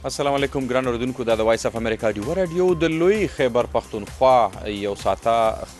السلام علیکم ګران اردوونکو دا د وایس اف امریکا ډیو رادیو د لوی خیبر پښتونخوا یو ساعته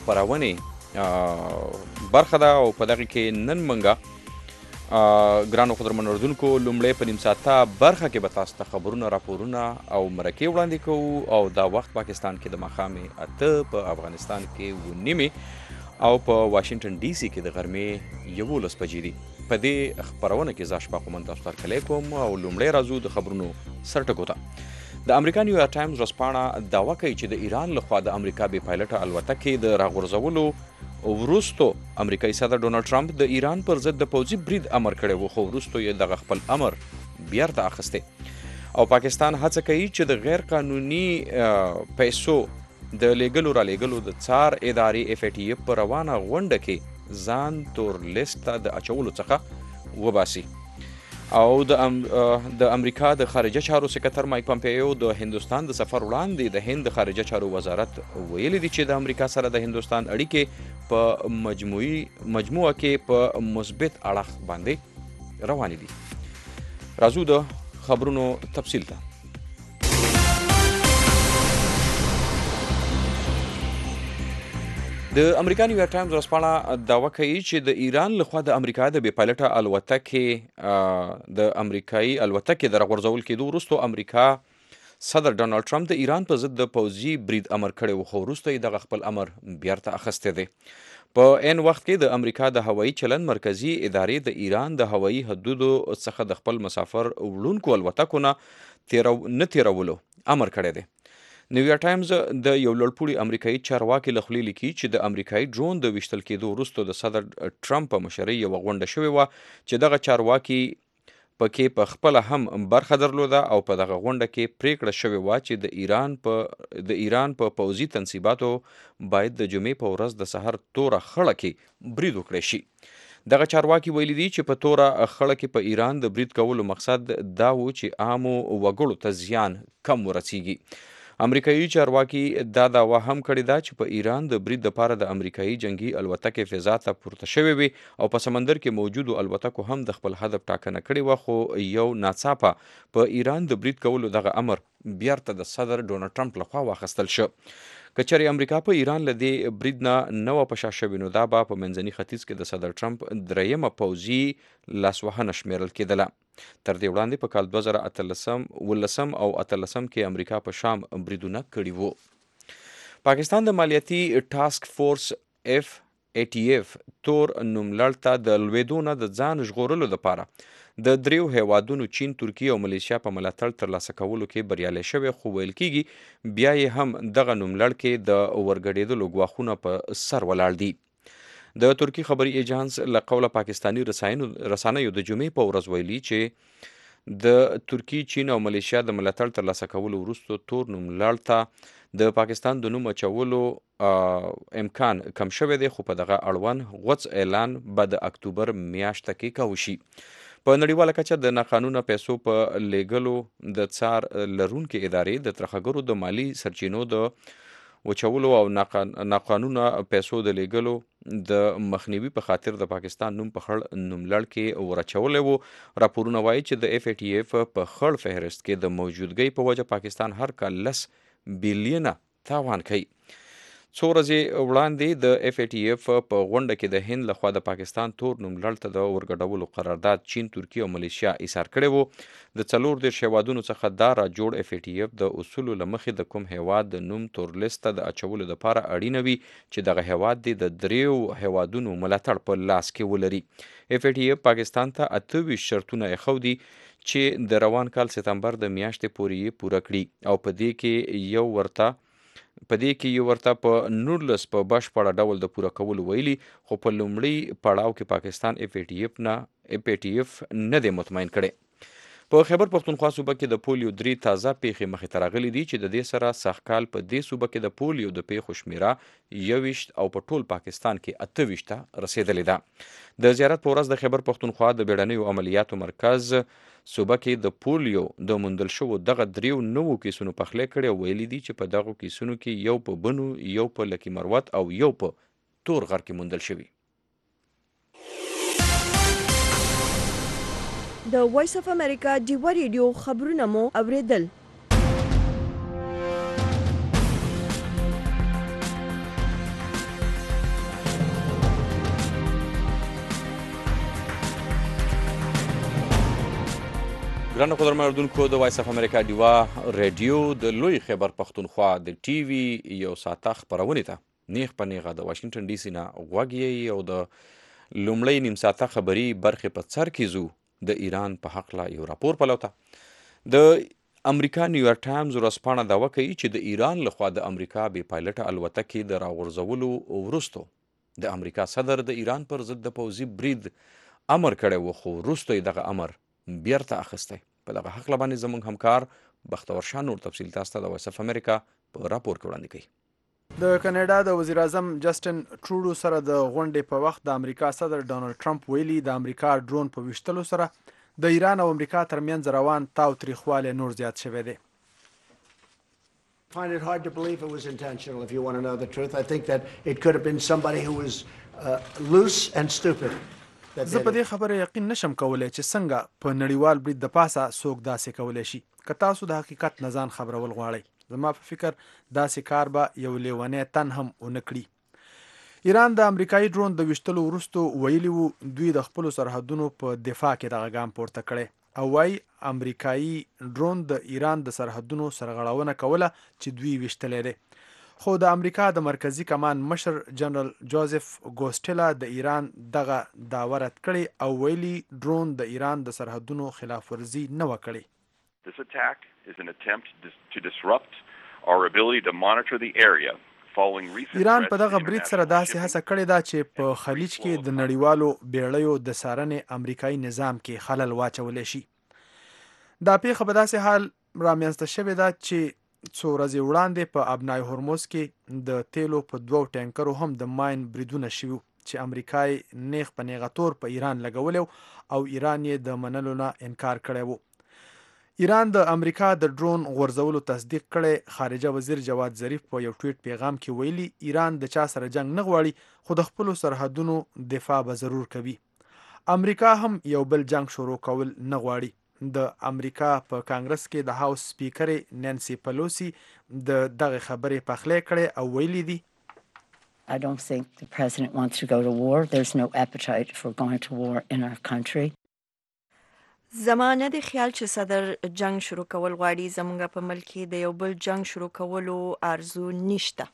خپرونې برخه ده او په دغه کې نن منګه ګرانو قدرمن اردوونکو لومړی په نیم ساعته برخه کې به تاسو ته خبرونه راپورونه او مرکې وړاندې کوو او دا وخت پاکستان کې د ماښامې 8 په افغانستان کې 9 او په واشنگټن ډي سي کې د غرمې 11 بجې دي. په دې خپرونه کې زه اشفاق مومند تاسو ته هرکلی کوم او لومړی راځو د خبرونو سرټکو ته. د امریکا نیویارک ټایمز ورځپاڼه دعوه کوي چې د ایران لخوا د امریکا بې پایلټه الوتکې د راغورځولو وروستو امریکایي صدر ډونالډ ټرمپ د ایران پر ضد د پوځي برید امر کړی و، خو وروستو یې دغه خپل امر بیرته اخیستی او پاکستان هڅه کوي چې د غیر قانوني پیسو د لیږلو رالیږلو د څار ادارې اف ای ټي اف په روانه غونډه کې ځان تور لیست ته د اچولو څخه وباسي. او د امریکا د خارجه چارو سکرتر مایک پمپیو د هندوستان د سفر وړاندې د هند خارجه چارو وزارت ویلي دي چې د امریکا سره د هندوستان اړیکې په مجموعه کې په مثبت اړخ باندې روانې دي. راځو د خبرونو تفصیل ته. د امریکا نیویارک ټایمز ورځپاڼه دعوه کوي چې د ایران لخوا د امریکا د بې پایلټه الوتکې د امریکایي الوتکې د راغورځول کېدو وروستو امریکا صدر ډونالډ ټرمپ د ایران په ضد د پوځي برید امر کړی و، خو وروسته یې دغه خپل امر بیرته اخیستی دی. په عین وخت کې د امریکا د هوایي چلند مرکزي ادارې د ایران د هوایي حدودو څخه د خپل مسافر وړونکو الوتکو نه تیرولو امر کړی دی. نیویارک ټایمز د یو لوړپوړي امریکایي چارواکي له خولې لیکي چې د امریکایي ډرون د ویشتل کېدو وروسته د صدر ټرمپ په مشرۍ یوه غونډه شوې وه چې دغه چارواکي پکې په خپله هم برخه درلوده او په دغه غونډه کې پریکړه شوې وه چې د ایران په پوځي تنصیباتو باید د جمعې په ورځ د سحر توره خړه کې برید وکړی شي. دغه چارواکي ویلي دي چې په توره خړه کې په ایران د برید کولو مقصد دا و چې عامو وګړو ته زیان کم ورسیږي. امریکایي چارواکي دا دعوه هم کړې ده چې په ایران د برید دپاره د امریکایي جنگي الوتکې فضا ته پورته شوې وي او په سمندر کې موجودو الوتکو هم د خپل هدف ټاکنه کړې وه، خو یو ناڅاپه په ایران د برید کولو دغه امر بیرته د صدر ډونالډ ټرمپ لخوا واخیستل شه. که چېرې امریکا په ایران له دې برید نه وه په شا شوې نو دا به په منځني ختیځ کې د صدر ټرمپ درېیمه پوځي لاسوهنه شمیرل کېدله. تر دې وړاندې په کال 2018 او 2018 کې امریکا په شام بریدونه کړي وو. پاکستان د مالیاتي ټاسک فورس اف ای ټي اف تور نوملړ ته د لوېدو نه د ځان ژغورلو لپاره د دریو هیوادونو چین، ترکیه او ملیشیا په ملاتړ ترلاسه کولو کې بریالی شوی، خو ویل کېږي بیا یې هم دغه نوملړ کې د ورګډېدلو ګواښونه په سر ولاړ دي. د ترکی خبري ایجانس له قوله پاکستاني رسنیو د جمعې په ورځ ویلي چې د ترکی، چین او ملیشیا د ملاتړ ترلاسه کولو وروسته تور نوملړ ته د پاکستان د نوم اچولو امکان کم شوی دی، خو په دغه اړوند غوڅ اعلان به د اکتوبر میاشته کې کوو شي. په نړیواله کچه د ناقانونه پیسو په لیږلو د څار لرونکې ادارې د ترهګرو د مالی سرچینو د وچولو او ناقانونه پیسو د لیږلو د مخنیوي په خاطر د پاکستان نوم په خړ نوملړ کې ورچولی وو. راپورونه وایي چې د اف ای ټي اف په خړ فهرست کې د موجودګۍ په وجه پاکستان هر کال 10 بیلیونه تاوان کوي. څو ورځې وړاندې د اف ای ټي اف په غونډه کې د هند لخوا د پاکستان تور نوملړ ته د ورګډولو قرارداد چین، ترکیه او ملیشیا ایثار کړی وو. د 40 هیوادونو څخه دا راجوړ اف ای ټي اف د اصولو له مخې د کوم هیواد د نوم تور لیست ته د اچولو لپاره اړینه وي چې دغه هیواد د دریو هیوادونو ملاتړ په لاس کې ولري. اف ای ټي اف پاکستان ته 28 شرطونه ایښودي چې د روان کال سپتمبر د میاشتې پورې یې پوره کړي او په دې کې یو ورته په 19 په بشپړه ډول د پوره کولو ویلي، خو په لومړي پړاو کې پاکستان اف ای ټي اف نه دی مطمئن کړی. په خیبر پښتونخوا صوبه کې د پولیو 3 تازه پیښې مخې ته راغلي دي چې د دې سره سږکال په دې صوبه کې د پولیو د پیښو شمیره 21 او په ټول پاکستان کې 28 ته رسیدلې ده. د زیارت په ورځ د خیبر پښتونخوا د بیړنیو عملیاتو مرکز صوبه کې د پولیو د موندل شوو دغه 3 نوو کیسونو پخلی کړي او ویلي دي چې په دغو کیسونو کې یو په بنو، یو په لکي مروت او یو په تور غر کې موندل شوي. د وایس اف امریکا ډیوا ریډیو خبرونه مو اوریدل. ګرانو قدرمنو اوریدونکو، د وایس اف امریکا ډیوا ریډیو د لوی خیبر پښتونخوا د ټي وي یو ساعته خپرونې ته نیغ په نیغه د واشنګټن ډي سي نه غوږ یې او د لومړۍ نیم ساعته خبري برخې په سر کې ځو د ایران په هکله یو راپور پلو ته. د امریکا نیویارک ټایمز ورځپاڼه دعوه کوي چې د ایران لخوا د امریکا بې پایلټه الوتکې د راغورځولو وروستو د امریکا صدر د ایران پر ضد د پوځي برید امر کړی و، خو وروسته یې دغه امر بیرته اخیستی. په دغه هکله باندې زموږ همکار بختور شاه نور تفصیل تاسو ته د وایس اف امریکا په راپور کې وړاندې کوي. د کاناډا د وزیر اعظم جسټن ټروډو سره د غونډې په وخت د امریکا صدر ډانلډ ټرمپ ویلي د امریکا ډرون په ویشتلو سره د ایران او امریکا ترمنځ روان تاوتریخوالی نور زیات شوی دی. find it hard to believe it was intentional, if you want to know the truth. I think that it could have been somebody who was loose and stupid. زه په دې خبره یقین نشم کولی چې څنګه په نړیوال برید د پاسه څوک داسې کولی شي. که تاسو د حقیقت نه ځان خبرول غواړئ، زما په فکر داسې کار به یو لیونی تن هم ونه کړي. ایران د امریکایي ډرون د ویشتلو وروستو ویلي وو دوی د خپلو سرحدونو په دفاع کې دغه ګام پورته کړی او وایي امریکایي ډرون د ایران د سرحدونو سرغړونه کوله چې دوی ویشتلی دی. خو د امریکا د مرکزی کمان مشر جنرال جوزف ګوسټیلا د ایران دغه دعوه رد کړی او ویلي ډرون د ایران د سرحدونو خلاف ورزي نه و کړی. This attack is an attempt to disrupt our ability to monitor the area following recent ایران په دغه برید سره داسې هڅه کړې ده چې په خلیج کې د نړیوالو بیړیو د څارنې امریکایي نظام کې خلل واچولی شي. دا پیښه په داسې حال رامنځته شوې ده چې څو ورځې وړاندې په ابنای هرمز کې د تیلو په 2 ټانکرو هم د ماین بریدونه شوي چې امریکای نیغ په نیغه تور په ایران لګولی او ایران یې د منلو نه انکار کړی و. ایران د امریکا د ډرون غورځولو تصدیق کړی. خارجه وزیر جواد ظریف په یو ټویټ پیغام کې ویلي ایران د چا سره جنگ نه غواړي، خو د خپلو سرحدونو دفاع به ضرور کوي. امریکا هم یو بل جنگ شروع کول نه غواړي. د امریکا په کانګرس کې د هاوس سپیکرې نانسی پلوسی د دغه خبرې پخلی کړی او ویلي دي I don't think the president wants to go to war. There's no appetite for going to war in our country. زمانه د خیال چې صدر جنگ شروع کول غواړي، زمونږ په ملک کې د یو بل جنگ شروع کولو آرزو نشته.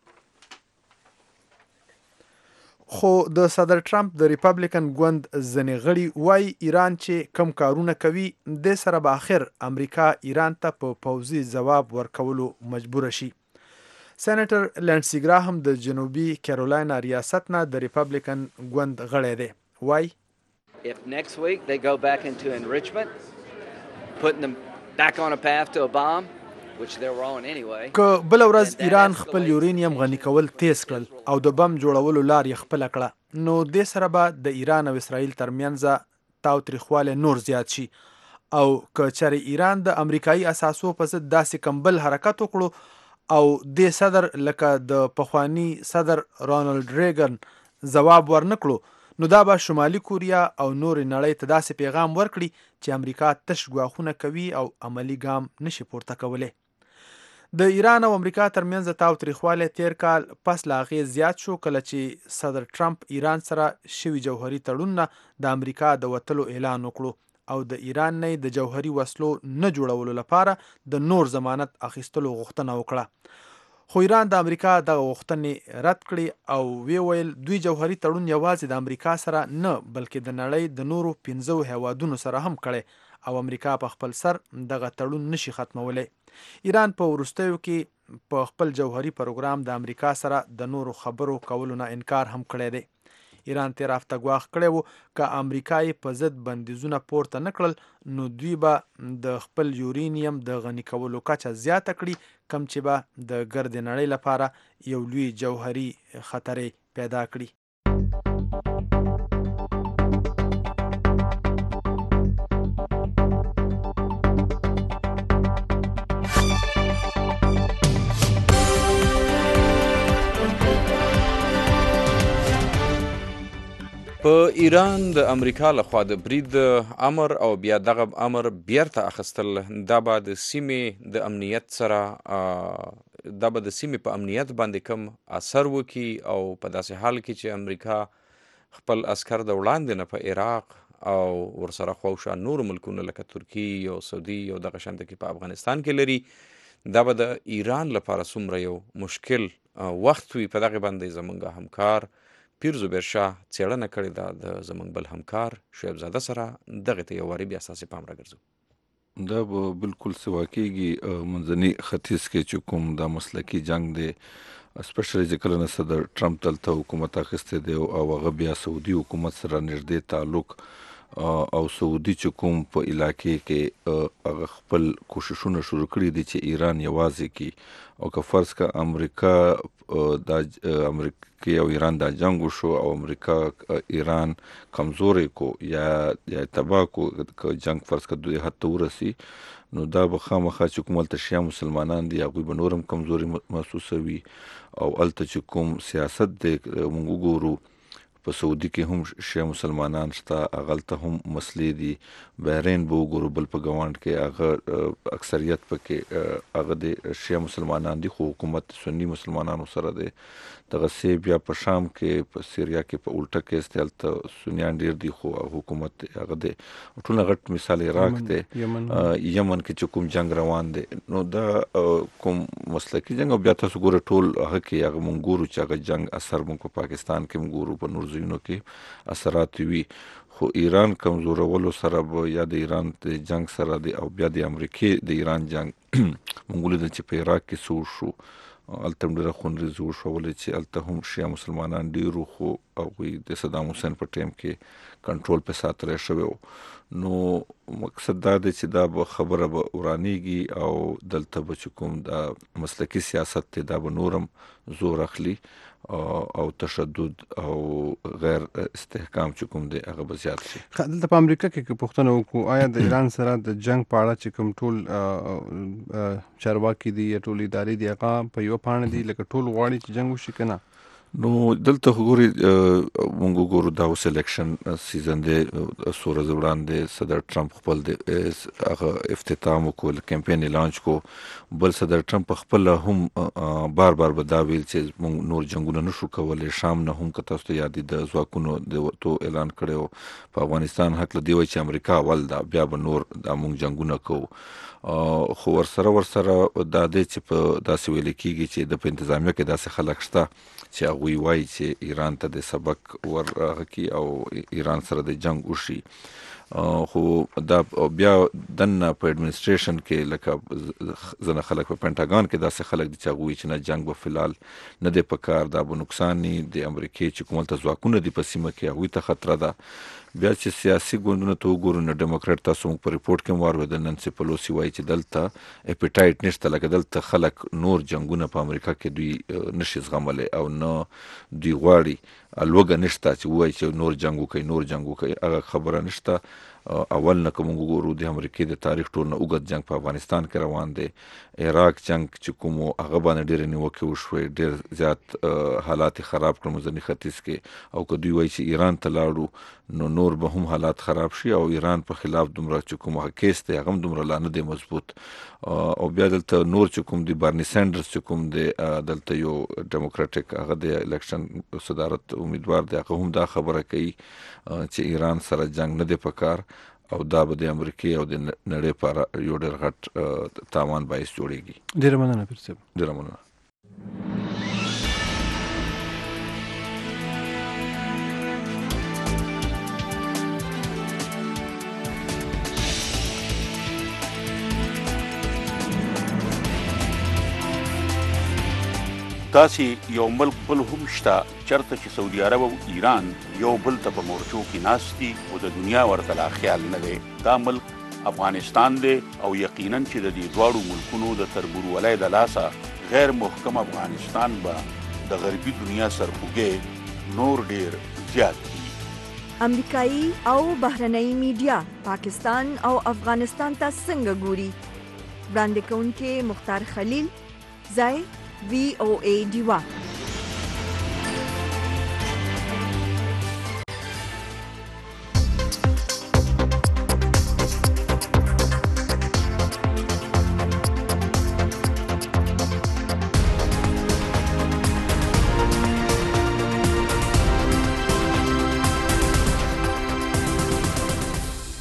خو د صدر ټرمپ د ریپبلیکن ګوند ځینې غړي وایي ایران چې کم کارونه کوي د سره به آخر امریکا ایران ته په پوځي ځواب ورکولو مجبور شي. سېنیټر لینډسي ګراهم د جنوبي کیرولاینا ریاست نه د ریپبلیکن ګوند غړی دی. وایي If next week they go back into enrichment, putting them back on a path to a bomb, which they're on anyway. که بل ورځ ایران خپل یورینیم غني کول تیز کړل او د بم جوړولو لار یې خپل کړه، نو د سره به د ایران او اسرائیل ترمنځ تاوتریخوالی نور زیات شي. او که چېرې ایران د امریکایي اساسو په ضد داسې کمبل حرکت وکړو او د صدر لکه د پخوانی صدر رونالد ریګن ځواب ورنکړو، نو دا به شمالي کوریا او نور نړۍ ته داسې پیغام ورکړي چې امریکا تش ګواښونه کوي او عملی ګام نشي پورته کولی. د ایران او امریکا ترمنځ تاوتریخوالی تیر کال پس له هغې زیات شو کله چې صدر ټرمپ ایران سره شوي جوهري تړون نه د امریکا د وتلو اعلان وکړو او د ایران نه د جوهري وسلو نه جوړولو لپاره د نور ضمانت اخیستلو غوښتنه وکړه. خو ایران د امریکا دغه غوښتنې رد کړي او وی ویل دوی جوهري تړون یوازې د امریکا سره نه بلکې د نړۍ د نورو 15 هیوادونو سره هم کړي او امریکا په خپل سر دغه تړون نشي ختمولی. ایران په وروستیو کې په خپل جوهري پروګرام د امریکا سره د نورو خبرو کولو نه انکار هم کړی دی. ایران تیر هفته ګواښ کړی و که امریکا یې په ضد بندیزونه پورته نه کړل نو دوی به د خپل یورینیم د غني کولو کچه زیاته کړي، کم چې به د ګرد نړۍ لپاره یو لوی جوهري خطرې پیدا کړي. په ایران د امریکا لخوا د برید امر او بیا دغه امر بیرته اخیستل دا به د سیمې د امنیت سره دا به د سیمې په امنیت باندې کم اثر وکړي او په داسې حال کې چې امریکا خپل عسکر د وړاندې نه په عراق او ورسره خواوشا نور ملکونه لکه ترکی او سعودي او دغه شانته کې په افغانستان کې لري دا به د ایران لپاره څومره یو مشکل وخت وي په دغه باندې زمونږ همکار پیر زبیر شاه څېړنه کړې ده د زمونږ بل همکار شعیب زاده سره دغې ته یو وارې بیا ستاسې پام راګرځو. دا به بالکل سوا کېږي منځني ختیځ کې چې کوم دا مسلکي جنگ دی اسپیشلی چې کله نه صدر ټرمپ دلته حکومت اخیستی دی او هغه بیا سعودي حکومت سره نږدې تعلق او سعودي چې کوم په علاقې کې هغه خپل کوششونه شروع کړي دي چې ایران یوازې کړي او که فرض که امریکا دا امریکا او ایران دا جنگ وشو او امریکا ایران کمزوري کو یا تباه کو که جنگ فرض که دوی حد ته ورسي نو دا به خامخا چې کوم هلته شیعه مسلمانان دي هغوی به نور هم کمزوري محسوسوي او هلته چې کوم سیاست دی موږ وګورو په سعودي کې هم شیعه مسلمانان شته هغلته هم مسلې دي بحرین به وګورو بل په ګاونډ کې هغه اکثریت پکې هغه د شیعه مسلمانان دي خو حکومت سني مسلمانانو سره دی دغه سی بیا په شام کې په سیریا کې په الټه کې است هلته سنیان ډیر دي خو حکومت هغه دی ټول غټ مثال عراق دی یمن کې چې کوم جنگ روان دی نو دا کوم مسلکي جنگ او بیا تاسو ګوره ټول هغه کې هغه مونږ ګورو چې هغه جنگ اثر مونږ په پاکستان کې مونږ ګورو په نور ځایونو کې اثرات وي خو ایران کمزورولو سره به یا د ایران د جنگ سره دی او بیا د امریکې د ایران جنگ مونږ ولیدل چې په عراق کې څه وشو هلته هم ډېره خونریزي وشوه ولې چې هلته هم شیعه مسلمانان ډېرو خو هغوی د صدام حسین په ټایم کې کنټرول پې ساتلی شوی و نو مقصد دا دی چې دا به خبره به ورانیږي او دلته به چې کوم دا مسلکي سیاست دی دا به نور هم زور اخلي او تشدد او غیر استحکام چې کوم دی هغه به زیات شي. دلته په امریکا کې که پوښتنه وکړو آیا د ایران سره د جنگ په اړه چې کوم ټول چارواکي دي یا ټول ادارې دي هغه په یوه پاڼه دي لکه ټول غواړي چې جنگ وشي که نه؟ نو دلته خو ګوري مونږ ګورو دا اوس الیکشن سیزن دی څو ورځې وړاندې صدر ټرمپ خپل د هغه افتتاح وکړو کمپین یې لانچ کو بل صدر ټرمپ خپل هم بار بار به دا ویل چې مونږ نور جنګونه نشو کولی شام نه هم که تاسو ته یاد دي د ځواکونو د ورتو اعلان کړی په افغانستان هکله دی وایي چې امریکا اول دا بیا به نور دا مونږ جنګونه کوو خو ورسره دا دی چې په داسې ویل کېږي چې د په انتظامیه کې داسې خلک شته چې هغوی وایي چې ایران ته د سبق ورغکي او ایران سره د جنگ وشي خو دا بیا دنه په اډمنسټریشن کې لکه ځنه خلک په پینټاګان کې داسې خلک دي چې هغوی چې نه جنگ به فلحال نه دی په کار دا به نقصان ني د امریکې چې کوم هلته ځواکونه دي په سیمه کې هغوی ته خطره ده بیا چې سیاسي ګوندونه ته وګورو نو ډیموکراټ تاسو موږ په ریپورټ کې هم واورېدل نانسي پلوسي وایي چې دلته اپیټایټ نشته لکه دلته خلک نور جنګونه په امریکا کې دوی نشي زغملی او نه دوی غواړي لوږه نشته چې ووایي چې نور جنګ وکړي هغه خبره نشته اول نه که موږ وګورو د امریکې د تاریخ ټول نه اوږد جنګ په افغانستان کې روان دی عراق جنګ چې کوم هغه باندې ډېرې نیوکې وشوې ډېر زیات حالات خراب کړل منځني ختیځ کې او که دوی وایي چې ایران ته لاړو نو نور به هم حالات خراب شي او ایران په خلاف دومره چې کوم هغه کیس دی هغه هم دومره لا نه دی مضبوط او بیا دلته نور چې کوم دی بارني سینډرز چې کوم دی دلته یو ډیموکراټیک هغه د الیکشن صدارت امیدوار دی هغه هم دا خبره کوي چې ایران سره جنگ نه دی پکار او دا به د امریکې او د نړۍ لپاره یو ډېر غټ تاوان باعث جوړیږي. ډېره مننه پیر صاحب. ډېره مننه. داسې یو ملک بل هم شته چېرته چې سعودي عرب او ایران یو بل ته په مورچو کې ناست دي او د دنیا ورته لا خیال نه دی دا ملک افغانستان دی او یقینا چې د دې دواړو ملکونو د تربورولۍ د لاسه غیر محکم افغانستان به د غربي دنیا سرخوږی نور ډیر زیات دي. امریکایي او بهرنۍ میډیا پاکستان او افغانستان ته څنګه ګوري؟ وړاندې کوونکې مختار خلیل ځای VOA ډیوا.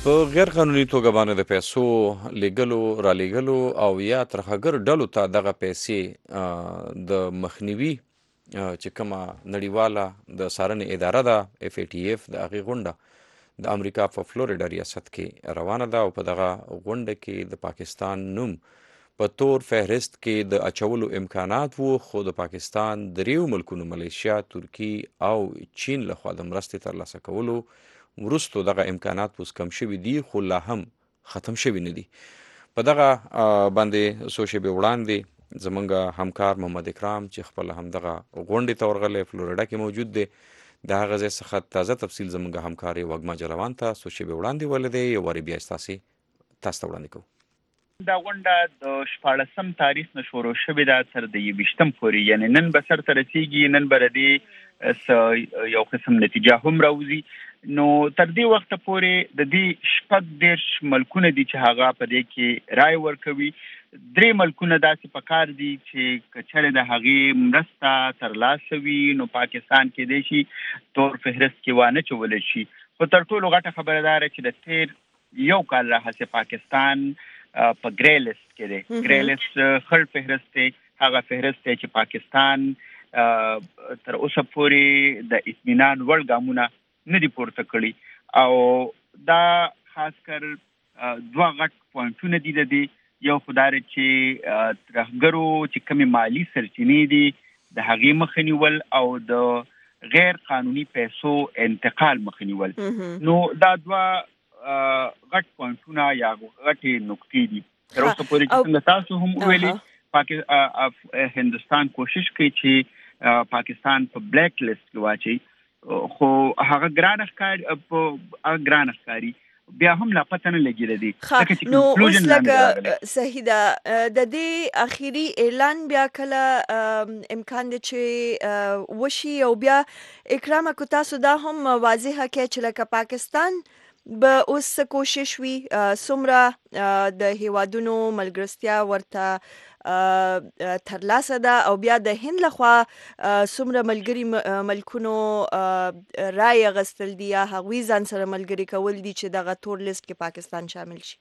په غیر قانوني توګه باندې د پیسو لیږلو رالیږلو او یا ترهګر ډلو ته دغه پیسې د مخنیوي چې کومه نړیواله د څارنې اداره ده FATF د هغې غونډه د امریکا په فلوریډا ریاست کې روانه ده او په دغه غونډه کې د پاکستان نوم په تور فهرست کې د اچولو امکانات وو، خو د پاکستان دریو ملکونو ملیشیا، ترکی او چین لخوا د مرستې ترلاسه کولو وروستو دغه امکانات اوس کم شوي دي، خو لا هم ختم شوي نه دي. په دغه باندې څو شېبې وړاندې زمونږ همکار محمد اکرام چې خپله همدغه غونډې ته ورغلی فلوریډا کې موجود دی، د هغه ځای څخه تازه تفصیل زمونږ همکار وږمه جلوان ته څو شېبې وړاندې ویلی دی. یو وارې بیا تاسو ته وړاندې کوو. دا غونډه د 14 تاریخ نه شروع شوې ده تر د 21 پورې، یعنی نن به سرته رسیږي، نن به د یو قسم نتیجه هم راوځي. نو تر دې وخته پورې د دې 14 ملکونه دي چې هغه په دې کې رای ورکوي. 3 ملکونه داسې پکار دي چې کچره د هغې مرسته ترلاسه وي نو پاکستان کې دی شي تور فهرست کې وانه چولی شي. خو تر ټولو غټه خبره دا چې د تیر یو کال راهیسې پاکستان په ګری لیست کې دی. ګری لیست خړ فهرست دی، هغه فهرست دی چې پاکستان تر اوسه پورې د اطمینان وړ ګامونه نه دي پورته کړي. او دا خاص کر 2 غټ پوینټونه دي د دې. یو خو دا چې ترهګرو چې کومې مالي سرچینې دي د هغې مخه نیول او د غیر قانوني پیسو انتقال مخه نیول. نو دا 2 غټ پوینټونه یا غټې نقطې دي. تر اوسه پورې چې څنګه تاسو هم ویلي هندوستان کوشش کوي چې پاکستان په بلیک لیست کې واچي، خو هغه ګران ښکاري، بیا هم لا پته نه لګېدلی دی. نو اوس لکه صحیح ده د دې اخیری اعلان بیا کله امکان دی چې وشي؟ او بیا اکرام کو تاسو دا هم واضحه کړئ چې لکه پاکستان به اوس کوشش وي څومره د هیوادونو ملګرتیا ورته ترلاسه ده، او بیا د هند لخوا څومره ملګري ملکونو رای اخیستل دي یا هغوی ځان سره ملګري کول دي چې دغه تور لیست کې پاکستان شامل شي؟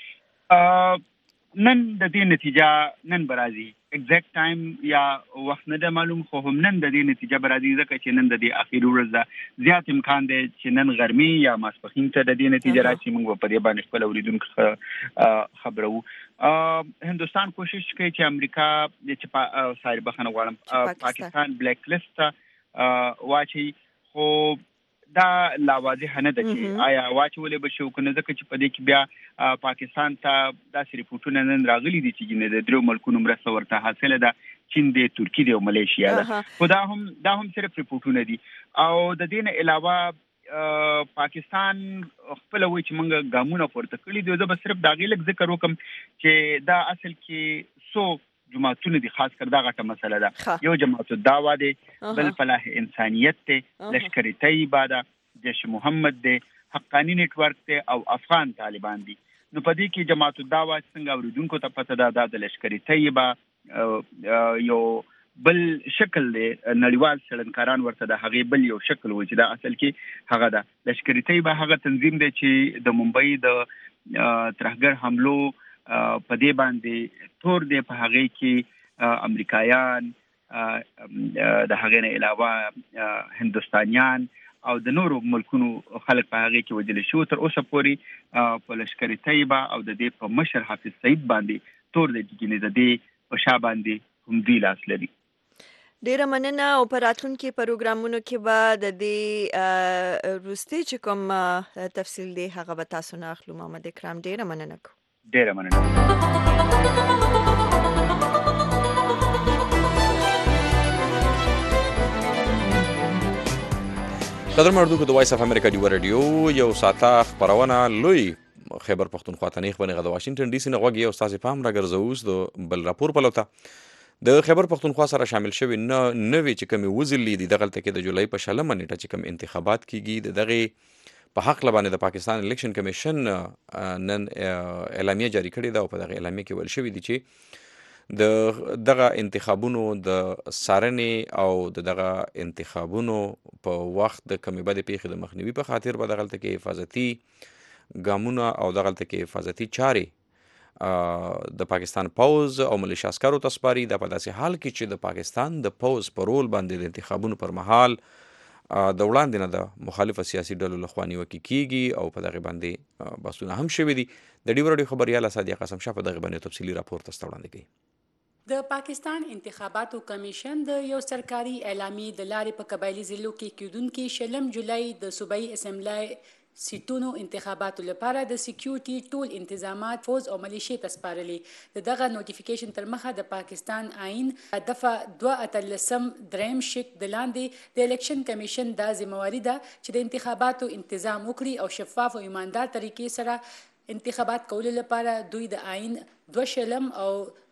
نن د دې نتیجه نن به راځي. ایگزیکټ ټایم یا وخت نه ده معلوم، خو هم نن د دې نتیجه به راځي ځکه چې نن د دې اخري ورځ ده. زیات امکان دی چې نن غرمې یا ماسپښین ته د دې نتیجه راشي. موږ به په دې باندې خپل اوریدونکو خبرو. هندوستان کوشش کوي چې امریکا چې بخښنه غواړم پاکستان بلیک لیست ته واچي، خو دا لا واضح نه ده چې آیا واچولې به شي او که نه، ځکه چې په دې کې بیا پاکستان ته داسې ریپورټونه نن راغلي دي چې د 3 ملکونو مرسته ورته حاصله ده، چین دی، ترکی دی او ملیشیا ده. خو دا هم صرف ریپورټونه دي. او د دې نه علاوه پاکستان خپله وایي چې موږ ګامونه پورته کړي دي. زه به صرف د هغې لږ ذکر وکړم چې دا اصل کې څو جماعتونه دي، خاص کر دا غټه مسله ده. یو جماعت الدعوه دی، بل فلاح انسانیت دی، لشکر طیبه ده، جیش محمد دی، حقانی نیټ ورک دی او افغان طالبان دي. نو په دې کې جماعت الدعوه څنګه اوریدونکو ته پته ده د لشکر طیبه یو بل شکل دی، نړیوال څېړنکاران ورته د هغې بل یو شکل وایي چې دا اصل کې هغه ده. لشکر طیبه هغه تنظیم دی چې د ممبئی د ترهګر حملو په دې باندې تور دی، په هغې کې امریکایان، د هغې نه علاوه هندوستانیان او د نورو ملکونو خلک په هغې کې وژل شوي. تر اوسه پورې په لشکر طیبه او د دې په مشر حافظ سعید باندې تور دی، چې د دې په شا باندې هم دوی لاس لري. ډیره مننه. او په راتلونکي پروګرامونو کې به د دې وروستي چې کوم تفصیل دی هغه به تاسو نه اخلو. محمد اکرام ډیره مننه کوم. ډیره مننه. قدر مردوکو د وایس اف امریکا ډیو رادیو یو ساعته خبرونه لوی خیبر پښتونخوا ته نیخ بنغه د واشنگټن ډي سي نه غوږی او استاد پام راګرځوس د بل راپور پلوته د خیبر پښتونخوا سره شامل شوی نوې چې کوم وزلې دي دغلته کې د جولای په 16 نیټه چې کوم انتخابات کیږي دغه په حق لبانه د پاکستان الیکشن کمیشن نن اعلامیه جاری کړې ده او په دغه اعلامیه کې ول شوی دي چې دغه انتخابونو د سارنې او دغه انتخابونو په وخت د کمی بد پیښې د مخنیوي په خاطر به دغلته کې حفاظتي ګامونه او دغلته کې حفاظتي چارې د پاکستان پوز او ملیشیا عسکرو ته سپاري. دا په داسې حال کې چې د پاکستان د پوز په رول باندې د انتخابونو پر مهال د وړاندې نه د مخالفه سیاسي ډلو لخوا نیوکې کیږي او په دغه باندې بحثونه هم شوي دي. د ډیو راډیو خبریال اسادیه قاسم شاه په دغه باندې تفصیلي راپور تاسو ته وړاندې کوي. د پاکستان انتخاباتو کمیشن د یو سرکاري اعلامیې د لارې په قبایلي ضلعو کې کېدونکي 20 جولای د صوبایي اسمبلی سیټونو انتخاباتو لپاره د سکیورټي ټول انتظامات فوز او ملیشیا ته سپارلي. دغه نوټیفیکیشن تر مخه د پاکستان آئین دفعه 2 دریم شک د لاندې د الیکشن کمیشن دا ذمہواری ده چې د انتخاباتو انتظام وکړي او شفاف او ایماندار طریقې سره انتخابات کولو لپاره دوی د آئین 2 او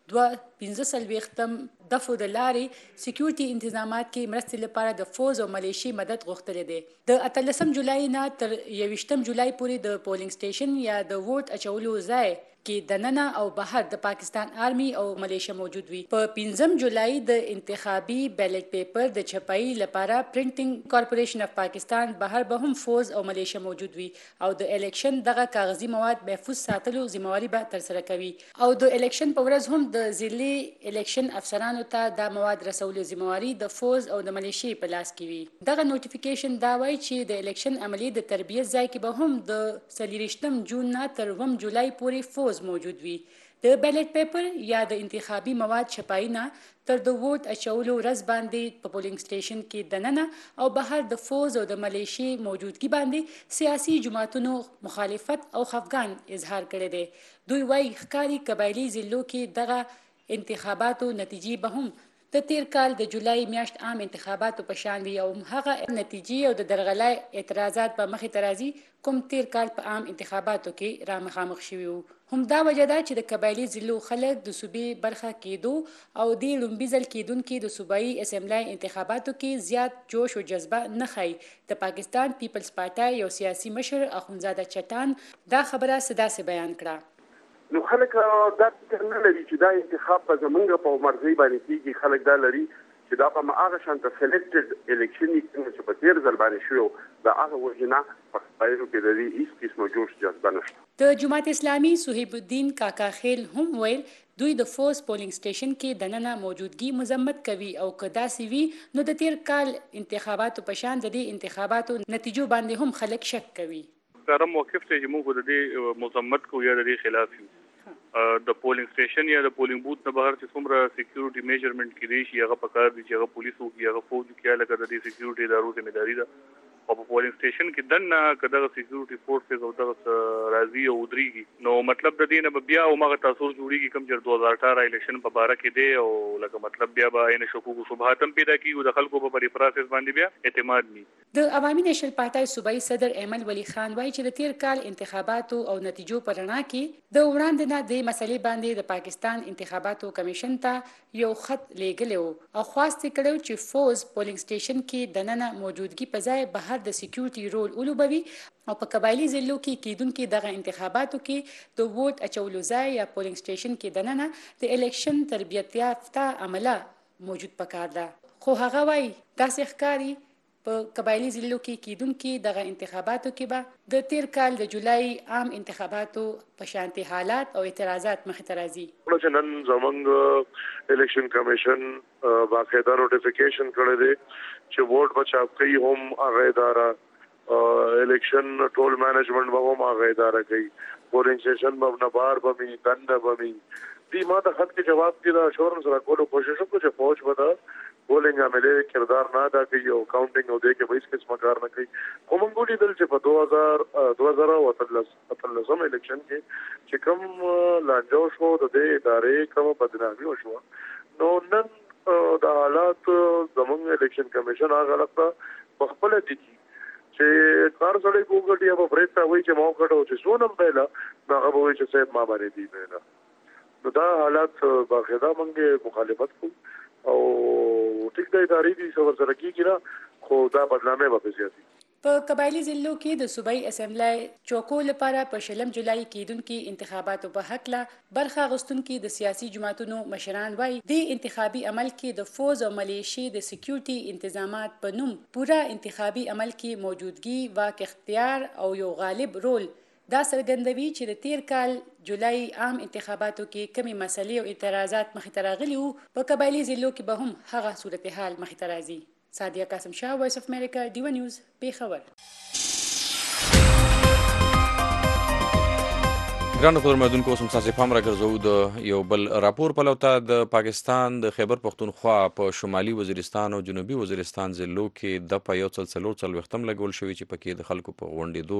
2 دفعو د لارې سکیورټي انتظامات کې مرستې لپاره د فوز او ملیشي مدد غوښتلی دی. د 18 جولای نه تر 21 جولای پورې د پولینګ سټیشن یا د ووټ اچولو ځای کې دننه او بهر د پاکستان آرمي او ملیشیا موجود وي. په 5 جولای د انتخابي بیلټ پیپر د چھپایي لپاره پرنټینګ کارپوریشن اف پاکستان بهر به هم فوز او ملیشیا موجود وي او د الیکشن دغه کاغذي مواد محفوظ ساتلو ذمہواری به تر سره کوي او د الیکشن په ورځ هم د ضلعي الیکشن افسرانو ته دا مواد رسولو ذمہواری د فوز او د ملیشیا په لاس کې وي. دغه نوټیفیکیشن دا وایي چې د الیکشن عملی د تربیت ځای کې به هم د 24 جون نه تر 2 جولای پورې فوز موجود وي. د بیلټ پیپر یا د انتخابي مواد چھپایي نه تر د ووټ اچولو ورځ باندې په پولینګ سټیشن کې دننه او بهر د فوز او د ملیشیا موجودګي باندې سیاسي جماعتونو مخالفت او خفګان اظهار کړی دی. دوی وايي ښکاري قبایلي ضلعو کې دغه انتخاباتو نتیجې به هم د تیر کال د جولای میاشت عام انتخاباتو په شان وي او هغه نتیجې او د درغلای اعتراضات په مخې ته راځي کوم تیر کال په عام انتخاباتو کې را مخامخ شوي وو. همدا وجه ده چې د قبایلي ضلعو خلک د صوبې برخه کېدو او د لومبي ځل کېدونکي د صوبایي اسمبلی انتخاباتو کې زیات جوش او جذبه نه ښیي. د پاکستان پیپلز پارټۍ یو سیاسي مشر اخونزاده چټان دا خبره داسې بیان کړه. نو خلک دا فکر نه لري چې دا انتخاب په زمونږ په مرضۍ باندې کېږي. خلک دا لري چې دا په هغه شانته سلیکټډ الیکشن چې په تیر ځل باندې شو دا هغه وجنه په خپلو کې د دې هیڅ قسمه جوش جذبه نشته. د جماعت اسلامي صهیب الدین کاکا خیل هم ویل دوی د فوز پولینګ سټیشن کې دننه موجودګي مذمت کوي او که داسې وي نو د تیر کال انتخاباتو په شان د دې انتخاباتو نتیجو باندې هم خلک شک کوي. دا موقف ته چې موږ د دې مذمت کوو یا د دې خلاف یو. د پولینګ سټیشن یا د پولینګ بوت نه بهر چې څومره سکیورټي میجرمنټ کړي شي هغه پکار دي چې هغه پولیسو کې هغه فوج کې لکه د دې سکیورټي ادارو ذمہداري ده او په پولینګ سټیشن کې دنه کداغه سکیورټي فورسز او دغه راځي او دريږي نو مطلب د دې نه بیا او مغه تاسو جوړیږي کوم چې 2018 الیکشن په باره کې دی او لکه مطلب بیا به ان شکوک شبهات هم پیدا کیږي او د خلکو په پری پروسس باندې بیا اعتماد ني. د عوامي نېشنل پارټۍ صوبایي صدر ایمل ولی خان وایي چې د تیر کال انتخاباتو او نتیجو پر رڼا کې د وړاندې نه د مسلې باندې د پاکستان انتخاباتو کمیشن ته یو خط لیږلی او خواست کړو چې فوز پولینګ سټیشن کې دننه موجودګي په ځای بهر د سکیورټي رول ولوبوي او په قبایلي ضلعو کې کېدونکي دغه انتخاباتو کې د ووټ اچولو ځای یا پولینګ سټیشن کې دننه د الیکشن تربیت یافته عمله موجود پکار ده. خو هغه وایي داسې ښکاري په قبایلي ضلعو کې کېدونکي دغه انتخاباتو کې به د تیر کال د جولای عام انتخاباتو په شانتي حالات او اعتراضات مخې ته راځي. نن زمونږ الیکشن کمیشن باقاعده نوټیفیکیشن کړی دی چې ووټ بچاو کوي هم هغه اداره الیکشن ټول مینجمنٹ به هم هغه اداره کوي پولینګ سټیشن به نه بار به می دنده به می دی ما د خط کې جواب دی شورن سره کولو کوشش وکړو چې فوج ودا بولینګ عمله کردار نه ادا کوي او کاونټینګ او دې کې به هیڅ قسمه کار نه کوي. کوم ګولې دل چې په 2013 الیکشن کې چې کوم لانجو شو د دې ادارې کوم بدنامي وشو نو نن د حالات زمونږ الیکشن کمیشن هغه لپاره په خپل دي چې کار سره کوګټي او پرېتا وایي چې مو کټو چې سونم پهلا هغه وایي چې صاحب ما باندې دی نه نو دا حالات باقاعده مونږه مخالفت کو او ټیک د ادارې دي څو سره کیږي نه خو دا بدنامي به زیاتی. په قبایلي ضلعو کې د صوبایي اسمبلی چوکو لپاره په 20 جولای کېدونکي انتخاباتو په حق لا برخه غوښتونکي د سیاسي جماعتونو مشران وایي د انتخابي عمل کې د فوز او ملیشیا د سکیورټي انتظامات په نوم پورا انتخابي عمل کې موجودګي واک اختیار او یو غالب رول دا څرګندوي چې د تیر کال جولای عام انتخاباتو کې کمی مسلې او اعتراضات مخې ته راغلي وو، په قبایلي ضلعو کې به هم هغه صورتحال مخې ته راځي. سادیه قاسم شاه، وایس اف امریکا، ډیوه نیوز، پیښور. ګرانو خبرمدونکو، اوس هم ستاسې پام راګرځوو د یو بل راپور پلو ته. د پاکستان د خیبر پښتونخوا په شمالي وزیرستان او جنوبي وزیرستان ضلعو کې د په 140 لګول شوي چې پکې د خلکو په غونډېدو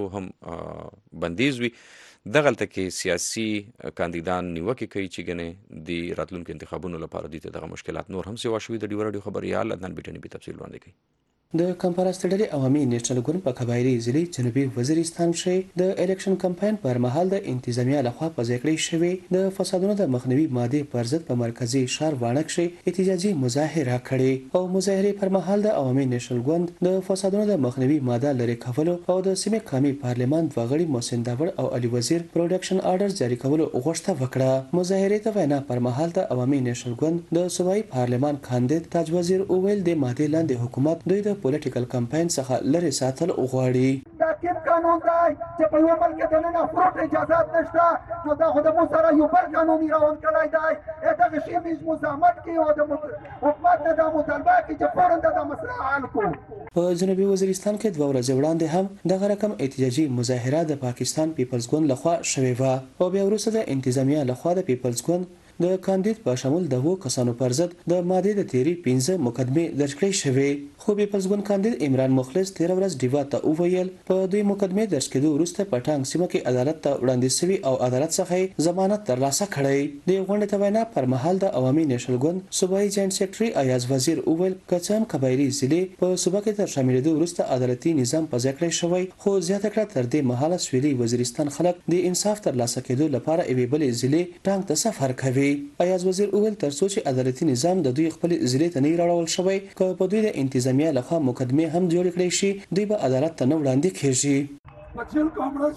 هم بندیز وي. دغلته کې سیاسي کاندیدان نیوکې کوي چې ګنې د راتلونکو انتخابونو لپاره دوی ته دغه مشکلات نور هم سیوا شوي. د ډیوه راډیو خبریال عدنان بیټني به تفصیل وړاندې کوي. د کمپارست ډلې عوامي نیشنل ګوند په قبایلي ضلع جنوبي وزیرستان کې د الیکشن کمپاین پر مهال د انتظامیه لخوا په ځای کړی شوی د فسادونو د مخنیوي ماده پر ضد په مرکزی ښار وانک کې احتجاجي مظاهره کړې او مظاهره پر مهال د عوامي نیشنل ګوند د فسادونو د مخنیوي ماده لري کولو او د سیمې قومي پارلمان وغړي محسن داور او علي وزیر پروډکشن آرډر جاری کولو غوښتنه وکړه. مظاهره ته وینا پر مهال د عوامي نیشنل ګوند د صوبایي پارلمان کاندید تاج وزیر اوویل د ماده لاندې حکومت دوی د پولیټیکل کمپاین څخه لري ساتل غواړي. دا کوم قانون دی چې په یو ملک کې د نه فروټ اجازه نشته، نو دا خو د مو سره یو بل قانون راوړل کړی دی. دغه شی موږ مزاحمت کوي او د حکومت نه دا مطالبه کوي چې فوراً دا مسله حل کړو. په جنوبي وزیرستان کې 2 ورځې وړاندې هم دغه رقم احتجاجي مظاهره د پاکستان پیپلز ګوند لخوا شوې و او بیا وروسته د انتظامیه لخوا د پیپلز ګوند د کاندید په شامل د 2 کسانو پر ضد د ماده د تیری 15 مقدمه درج کړې شوې. خو پیپلز ګوند کاندید عمران مخلص 13 ورځ ډیوا ته وویل په دوی مقدمه درج کېدو وروسته په ټانګ سیمه کې عدالت ته وړاندې شوی او عدالت څخه ضمانت ترلاسه کړی. د غونډې ته وینا پر مهال د عوامي نیشنل ګوند صوبایي جاینټ سیکریټري ایاز وزیر اوویل کچم قبایلی ضلع په صوبه کې تر شاملېدو وروسته عدالتي نظام په ځای کړی شوی، خو زیاته کړه تر دې مهاله سویلي وزیرستان خلک د انصاف ترلاسه کېدو لپاره یوې بلې ضلع ټانګ ته سفر کوي. ایاز وزیر اوویل ترڅو چې عدالتي نظام د دوی خپل ضلع ته نه راوړل شوی، که په دوی د انتظامیه لخوا مقدمه هم جوړ کړی شي دوی به عدالت ته نه وړاندې کیږي. بچل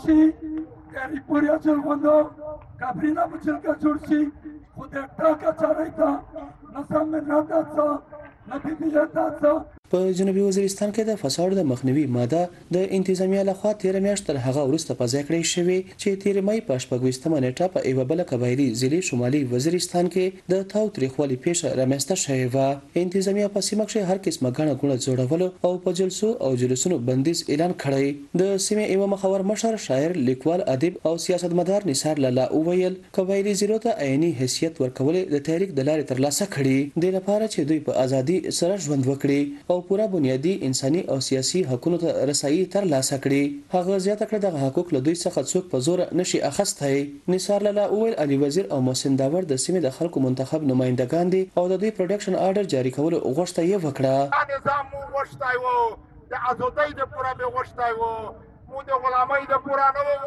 کومړشي کاری پوریا چل غوندو کابرینا بچل کا جوړشي خو د ټاکا چارایتا نظام نه راځه نه پیږي. په جنوبي وزیرستان کې د فساد د مخنیوي ماده د انتظامیه لخوا 13 میاشت تر هغه وروسته په ځای کړی شوی چې 13 مې په 26مه نیټه په یو بل قبایلی ضلع شمالي وزیرستان کې د تاو تاریخوالي پیښه رامنځته شوې و. انتظامیه په سیمه کې هر قسمه غاڼه غوڼه جوړولو او په جلسو او جلوسونو بندیز اعلان کړی. د سیمې یو مخور مشر شاعر، لیکوال، ادیب او سیاستمدار نثار لالا اوویل قبایلی ضلعو ته عیني حیثیت ورکول د تحریک د لارې ترلاسه کړي د لپاره چې دوی په ازادي سره ژوند وکړي او پورا بنیادی انساني او سیاسي حقوقو ته رسایي ترلاسه کړي. هغه زیاته کړه دغه حقوق له دوی څخه څوک په زور نشي اخیستی. نثار لالا اوویل علي وزیر او محسن داور د سیمې د خلکو منتخب نمائندگان دي او د دوی پروډکشن آرډر جاری کولو غوښتنه یې وکړه. نظام مو غوښتای وو د ازادۍ د پوره به غوښتای وو، مو د غلامۍ د پوره نه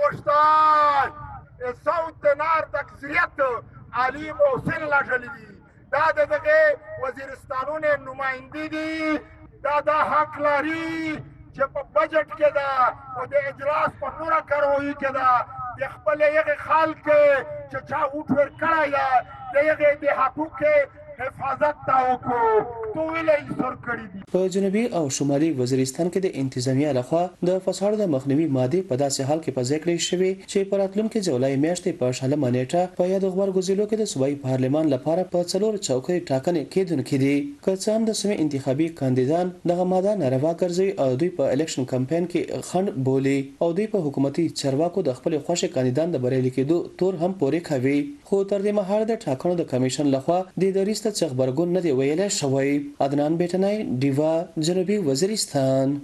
غوښتای. صوت نار د اکثریت علي محسن لاجلی دي، دا دغه وزیرستانونو نمائندې دي، دا د حق لري چې په بجټ کې دا او د اجلاس په نوره کاروي کې دا د خپل یغه خلک چې چا وټور کړای دا یغه د حقوق حفاظت تا وکړو تو ویلې سر کړی دي. په جنوبي او شمالي وزیرستان کې د انتظامیه لخوا د فساد د مخنیوي ماده په داسې حال کې په ځای کړی شوی چې په راتلونکي جولای میاشتې په شلمه نیټه په یاد غبرګو ضلعو کې د صوبایي پارلمان لپاره په 4 چوکۍ ټاکنې کېدونکې دي. که څه هم د سیمې انتخابي کاندیدان دغه ماده ناروا ګرځي او دوی په الیکشن کمپاین کې خنډ بولي او دوی په حکومتي چارواکو د خپل خوښ کاندیدان د بریالي کېدو تور هم پورې کوي، خو تر دې مهال د ټاکنو د کمیشن لخوا د دریسته خبرګون نه دی ویلای شوی. عدنان بیٹنای، ډیوا، جنوبي وزیرستان.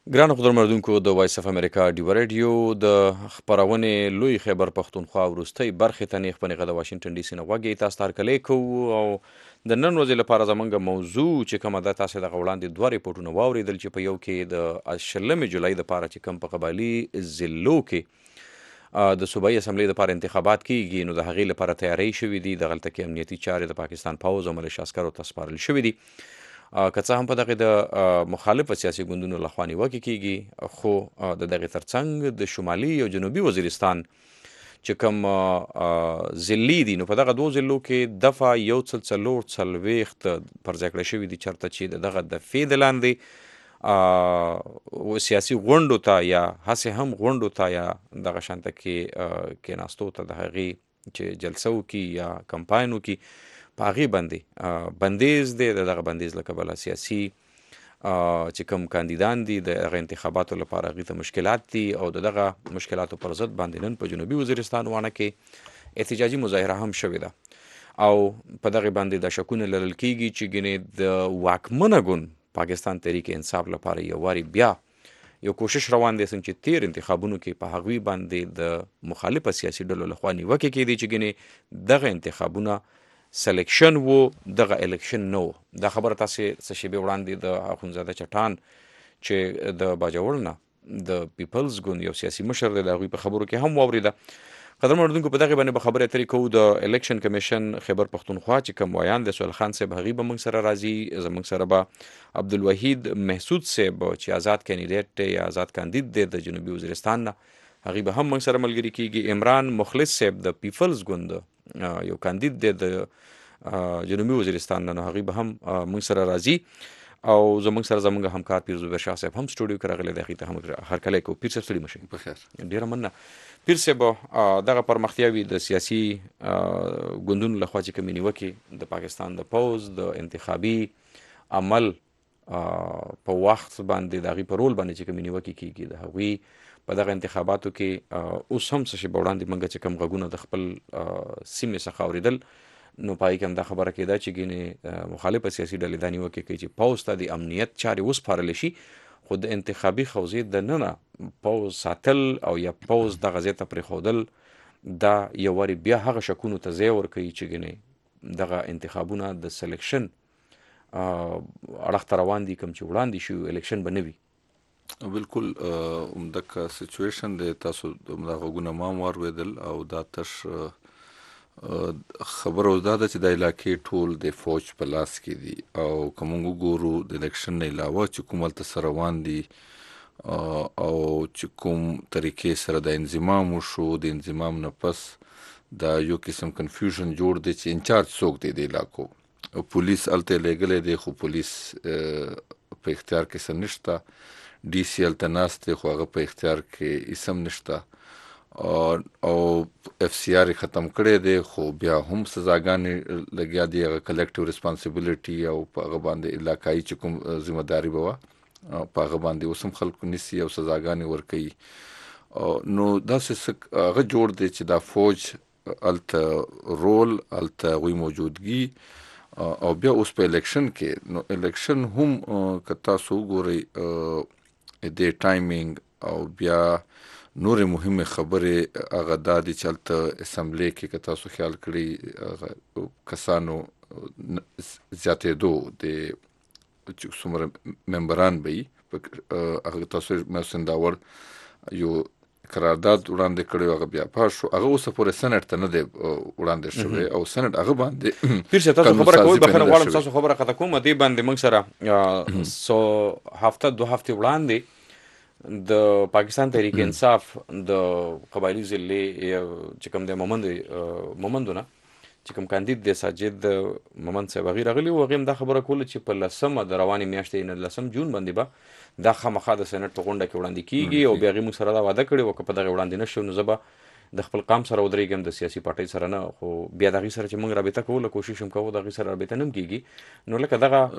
ګرانو قدرمنونکو د وایس اف امریکا ډیو رادیو د خپرونې لوی خیبر پښتونخوا وروستۍ برخې ته نیغ په نیغه د واشنګټن ډي سي نه غوږی تاسو ته هرکلی کوو او د نن ورځې لپاره زموږ موضوع چې کومه ده تاسو دغه وړاندې دوه ریپورټونه واورېدل چې په یو کې د 20 جولای دپاره چې کوم په قبایلي ضلعو کې د صوبایي اسمبلۍ دپاره انتخابات کیږي نو د هغې لپاره تیاری شوي دي دغلته کې امنیتي چارې د پاکستان پوځ او ملیشه عسکرو ته سپارل شوي دي که څه هم په دغه د مخالفه سیاسي ګوندونو لخوا نیوکې کیږي خو د دغې ترڅنګ د شمالي او جنوبي وزیرستان چې کوم ضلعي دي نو په دغه دوو ضلعو کې دفعه 140 پر ځای کړی شوي دي چېرته چې د دغه دفعې د لاندې سیاسي غونډو ته یا هسې هم غونډو ته یا دغه شانته کې کېناستو ته د هغې چې جلسه وکړي یا کمپاین وکړي په هغې باندې بندیز دی د دغه بندیز له کبله سیاسي چې کوم کاندیدان دي د هغه انتخاباتو لپاره هغې ته مشکلات دي او د دغه مشکلاتو پر ضد باندې نن په جنوبي وزیرستان واڼه کې احتجاجي مظاهره هم شوې ده او په دغې باندې دا شکونه لرل کیږي چې ګنې د واکمنه ګوند پاکستان تحریک انصاف لپاره یو وارې بیا یو کوشش روان دی څنګه چې تیر انتخابونو کې په هغوی باندې د مخالفه سیاسي ډلو لخوا نیوکې کېدې چې ګنې دغه انتخابونه سلیکشن وو دغه الیکشن نه وو دا خبره تاسې څه شیبې وړاندې د اخونزاده چټان چې د باجوړ نه د پیپلز ګوند یو سیاسي مشر دی د هغوی په خبرو کې هم واورېده قدرمنو اورېدونکو په دغې باندې به خبرې اترې کوو د الیکشن کمیشن خیبر پښتونخوا چې کوم ویان دی سهیل خان صاحب هغې به موږ سره راځي زموږ سره به عبدالوحید محسود صاحب چې آزاد کینډیډیټ دی یا آزاد کاندید دی د جنوبي وزیرستان نه هغې به هم موږ سره ملګري کیږي عمران مخلص صاحب د پیپلز ګوند یو کاندید دی د جنوبي وزیرستان نه نو هغوی به هم موږ سره راځي او زموږ سره زموږ همکار پیر زبیر شاه صاحب هم سټوډیو کې راغلی دی هغې ته هم هرکلی کوو پیر صاحب ستړي مه شئ بخیر ډېره مننه پیر صاحب دغه پرمختیاوي د سیاسي ګوندونو لخوا چې کومې نیوکې د پاکستان د پوځ د انتخابي عمل په وخت باندې د هغوی په رول باندې چې کومې نیوکې کیږي د هغوی په دغه انتخاباتو کې اوس هم څه شیبه وړاندې موږ چې کوم غږونه د خپل سیمې څخه اورېدل نو په هغې کې هم دا خبره کېده چې ګینې مخالفه سیاسي ډلې دا نیوکې کوي چې پوځ ته د امنیت چارې وسپارلی شي خو د انتخابي حوزې دننه پوځ ساتل او یا پوځ دغه ځای ته پرېښودل دا یو وارې بیا هغه شکونو ته ځای ورکوي چې ګینې دغه انتخابونه د سلیکشن اړخ ته روان دي کوم چې وړاندې شوي الیکشن به نه وي بالکل همدغه سچویشن دی تاسو همدا غږونه ما هم واورېدل او دا تش خبره اوس دا ده چې دا علاقې ټول د فوج په لاس کې دي او که موږ وګورو د الیکشن نه علاوه چې کوم هلته سره روان دي او چې کوم طریقې سره د انضمام وشو د انضمام نه پس دا یو قسم کنفیوژن جوړ دی چې انچارج څوک دی د علاقو پولیس هلته لېږلی دی خو پولیس په اختیار کې څه نشته ډي سي هلته ناست دی خو هغه په اختیار کې هېڅ هم نشته او اف سی آر یې ختم کړی دی خو بیا هم سزاګانې لګیا دي هغه کلیکټیو ریسپانسیبلیټي او په هغه باندې علاقایي چې کوم ذمهداري به وه په هغه باندې اوس هم خلکو نیسي او سزاګانې ورکوي نو داسې هغه جوړ دی چې دا فوج هلته رول هلته هغوی موجودګي او بیا اوس په الیکشن کې نو الیکشن هم که تاسو وګورئ د ټایمینګ او بیا نورې مهمې خبرې هغه دا دي چې هلته اسمبلی کې که تاسو خیال کړئ کسانو زیاتېدو د چې څومره ممبران به وي هغه تاسو محسن داور یو قرارداد وړاندې کړی هغه بیا پاس شو هغه اوسه پورې سنټ ته نه دی وړاندې شوی او سنټ هغه باندې پیر صاحب تاسو خبره کوئ بخښنه غواړم تاسو خبره قطع کوم دې باندې موږ سره څو هفته 2 هفتې وړاندې د پاکستان تحریک انصاف د قبایلي ضلعې چې کوم دی مومندو نه چې کوم کاندید دی ساجد مومند صاحب هغې راغلي وو هغې هم دا خبره کوله چې په 10 د روانې میاشتې 10 جون باندې به دا خامخا د سینټ په غونډه کې وړاندې کیږي او بیا هغې موږ سره دا واده کړې وه که په دغې وړاندې نه شو نو زه به د خپل قام سره ودرېږم د سیاسي پارټۍ سره نه خو بیا د هغې سره چې موږ رابطه کوله کوشش هم کوو د هغې سره رابطه نه هم کېږي نو لکه دغه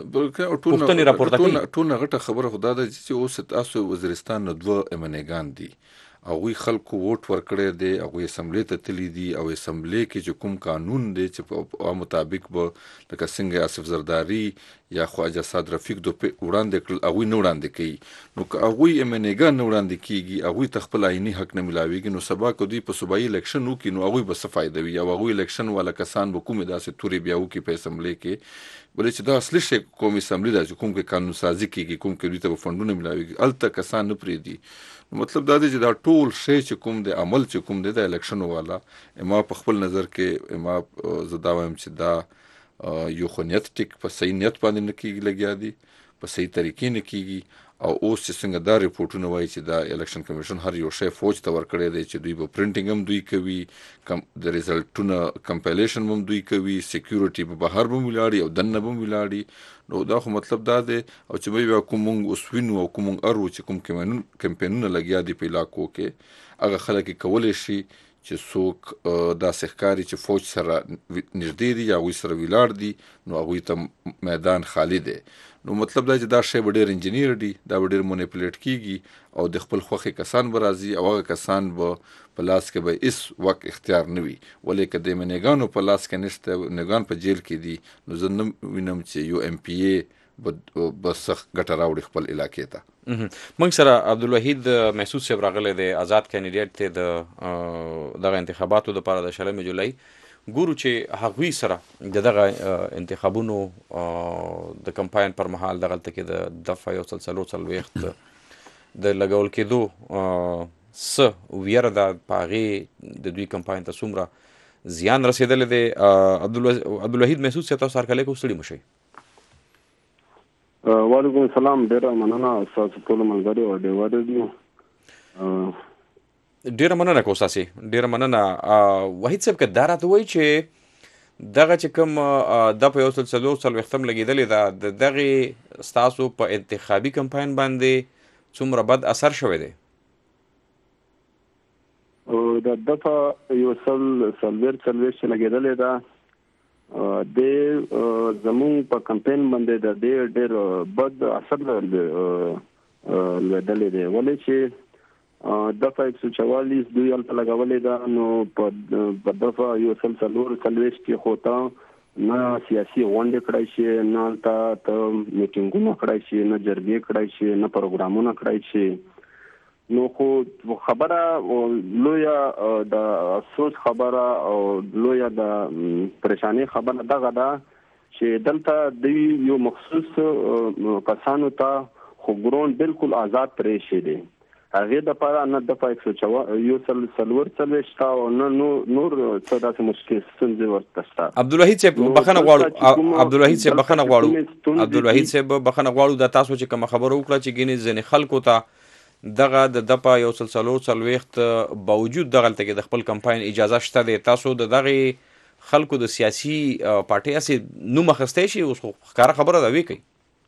پوښتنې راپورته کوي ټونه غټه خبره خو دا ده چې اوس تاسو وزیرستان نه 2 MNA ګان دي هغوی خلکو ووټ ورکړی دی، هغوی اسمبلی ته تللی دي او اسمبلی کې چې کوم قانون دی چې په مطابق به لکه څنګه آصف زرداري یا خواجه سعد رفیق وړاندې کړل هغوی نه وړاندې کوي. نو که هغوی MNA نه وړاندې کیږي، هغوی ته خپل عیني حق نه میلاویږي، نو سبا که دوی په صوبایي الیکشن وکړي نو هغوی به څه فایده وي، او هغوی الیکشن والا کسان به کومې داسې تورې بیا وکړي په اسمبلی کې، بلې چې دا اصلي شی کوم اسمبلی ده چې کوم کې قانون سازي کیږي، کوم کې دوی ته به فنډونه میلاویږي، هلته کسان نه پرېږدي. نو مطلب دا دی چې دا ټول شی چې کوم دی، عمل چې کوم دی د الیکشن والا، ما په خپل نظر کې زه دا وایم چې دا یو خو نیت ټیک په صحیح نیت باندې نه کیږي لګیا دي، په صحیح طریقې نه کیږي. او اوس چې څنګه دا ریپورټونه وایي چې دا الیکشن کمیشن هر یو شی فوج ته ورکړی دی چې دوی به پرنټینګ هم دوی کوي، د ریزلټونه کمپایلیشن هم دوی کوي، سیکیورټي به بهر به ولاړي او دننه به ولاړي. نو دا خو مطلب دا دی، او چې بیا کوم مونږ اوس وینو او کوم مونږ ارو چې کوم کمپینونه لګیا دي په علاقو کې، هغه خلک کولی شي چې څوک داسې ښکاري چې فوج سره نږدې دي یا هغوی سره ولاړ دي، نو هغوی ته میدان خالی دی. نو مطلب دا چې دا شی به ډېر انجینیر دي، دا به ډېر مونیپولیټ کیږي او د خپل خوښې کسان به راځي او هغه کسان به په لاس کې به هېڅ وخت اختیار نه وي. ولې که د MNA په لاس کې نشته، MNA په جیل کې دي، نو زه نه وینم چې یو MPA به سخت ګټه راوړي خپل علاقې ته. موږ سره عبدالوحید محسود صاحب راغلی دی، آزاد کاندیډیټ دی د دغه انتخاباتو دپاره د 20 جولای. ګورو چې هغوی سره د دغه انتخابونو د کمپاین پر مهال دغلته کې د دفعه 140 د لګول کېدو څه ویره ده، په هغې د دوی کمپاین ته څومره زیان رسېدلی دی. عبدالوحید محسود صاحب تاسو هرکلی کوم ستړي مه شئ. وعلیکم السلام، ډېره مننه ستاسو ټولو ملګري او ډیوه ریډیو. ډېره مننه کوم ستاسې، ډېره مننه. وحید صاحب که دا راته وایي چې دغه چې کوم د په 140 لګېدلې ده، د دغې ستاسو په انتخابي کمپاین باندې څومره بد اثر شوی دی؟ د دفعه 140 لګېدلې ده، د زمونږ په کمپین باندې د ډېر بد اثر لوېدلی دی. ولې چې دفعه 144 دوی هلته لګولې ده، نو په دفعه 140 کې خو ته نه سیاسي غونډې کړی شي، نه هلته ته میټینګونه کړی شي، نه جرګې کړی شي، نه پروګرامونه کړی شي. نو خو خبره لویه د افسوس خبره او لویه د پریشانۍ خبره دغه ده چې دلته دوی یو مخصوص کسانو ته خو ګرون بالکل آزاد پرېښی دی. هغې دپاره نه دفعه 140 شته او نه نور څه داسې مشکل ستونزې ورته شته. عبدالوحید صاحب بخښنه غواړو، عبدالوحید صاحب بخښنه غواړو، عبدالوحید صاحب بخښنه غواړو. دا تاسو چې کومه خبره وکړه چې ګینې ځینې خلکو ته دغه د دپه 140 باوجود دغلته کې د خپل کمپاین اجازه شته دی، تاسو د دغې خلکو د سیاسي پارټۍ هسې نوم اخیستی شي؟ اوس خو ښکاره خبره ده، ویې کوي.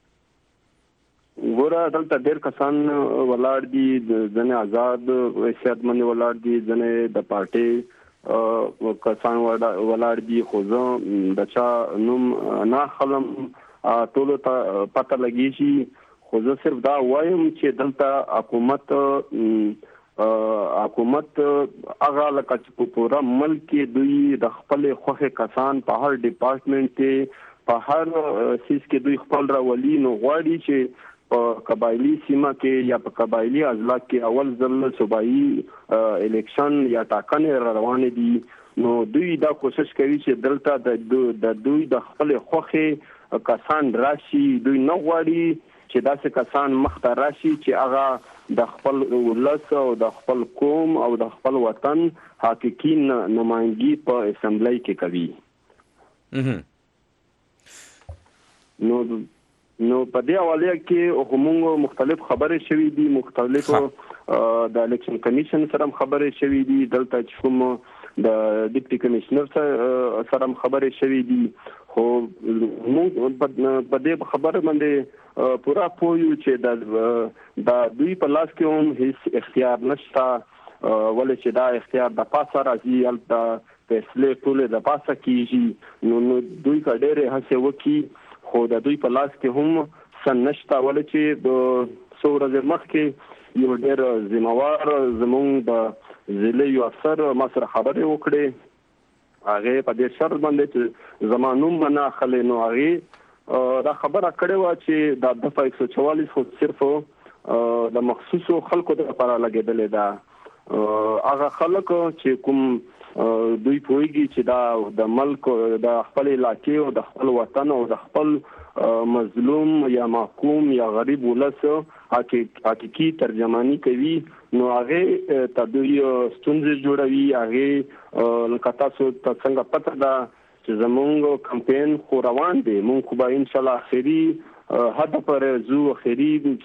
ګوره دلته ډېر کسان ولاړ دي، ځینې آزاد صحتمند ولاړ دي، ځینې د پارټۍ کسان ولاړ دي، خو زه د چا نوم نه اخلم، ټولو ته پته لګېږي. خو زه صرف دا وایم چې دلته حکومت هغه لکه چې په پوره ملک کې دوی د خپلې خوښې کسان په هر ډپارټمنټ کې، په هر څیز کې دوی خپل راولي. نو غواړي چې په قبایلي سیمه کې یا په قبایلي اضلاع کې اول ځل صوبایي الیکشن یا ټاکنې روانې دي. نو دوی دا کوشش کوي چې دلته د دوی د خپلې خوښې کسان راشي. دوی نه غواړي چې داسې کسان مخته راشي چې هغه د خپل ولس او د خپل قوم او د خپل وطن حقیقي نمائندګي په اسمبلی کې کوي. نو په دې حواله کې موږ مختلف خبرې شوې دي، مختلف د الیکشن کمیشن سره خبرې شوې دي، دلته چې کوم د ډیپټي کمشنر سره خبرې شوې دي. خو موږ په دې خبره باندې پورا پوهیو چې د دوی په لاس کې هم هیڅ اختیار نشته، ولې چې دا اختیار د پاسه راځي، هلته فیصلې ټولې د پاسه کېږي. نو دوی که ډېرې هڅې وکړي خو د دوی په لاس کې هم څه نشته، ولې چې د څو ورځې مخکې یو ډېر ذمہوار زمونږ د ضلع یو افسر ما سره خبرې وکړې، هغې په دې شرط باندې چې زما نوم به نه اخلې، نو هغې دا خبره کړې وه چې دا دفعه 144 خو صرف د مخصوصو خلکو لپاره لګېدلې ده. هغه خلک چې کوم دوی پوهیږي چې دا د ملک د خپل علاقې او د خپل وطن او د خپل مظلوم یا محکوم یا غریب ولس حقیقي ترجمانی کوي، نو هغه ته دوی ستونزې جوړوي. هغه لکه تاسو ته څنګه پته ده چې زمونږ کمپین خو روان دی، مونږ خو به انشاءالله اخري هدف پر زو اخري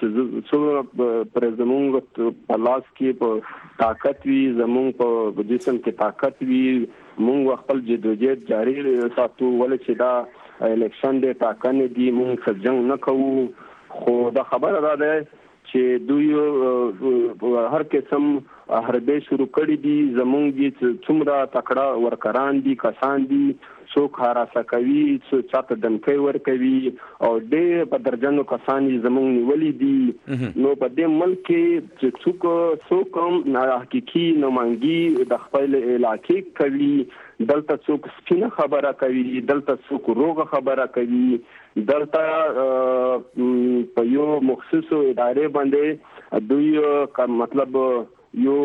چې پر زمونږ په لاس کې په طاقت وي، زمونږ په جسم کې طاقت وي، مونږ خپل جدوجہد جاری ساتو. ولې چې دا الیکشن دی، ټاکنې دي، مونږ څه جنګ نه کوو، خو دا خبره ده چې دوی هر قسم حربې شروع کړي دي. زمونږ څومره تکړه ورکران دي، کسان دي، څوک هراسه کوي، څوک چاته دمکۍ ورکوي، او ډېر په درجنو کسان زمونږ نیولي دي. نو په دې ملک کې چې څوک حقیقي نمائندګي د خپل علاقې کوي، دلته څوک سپینه خبره کوي، دلته څوک روغه خبره کوي، دلته په یو مخصوصو ادارې باندې دوی مطلب یو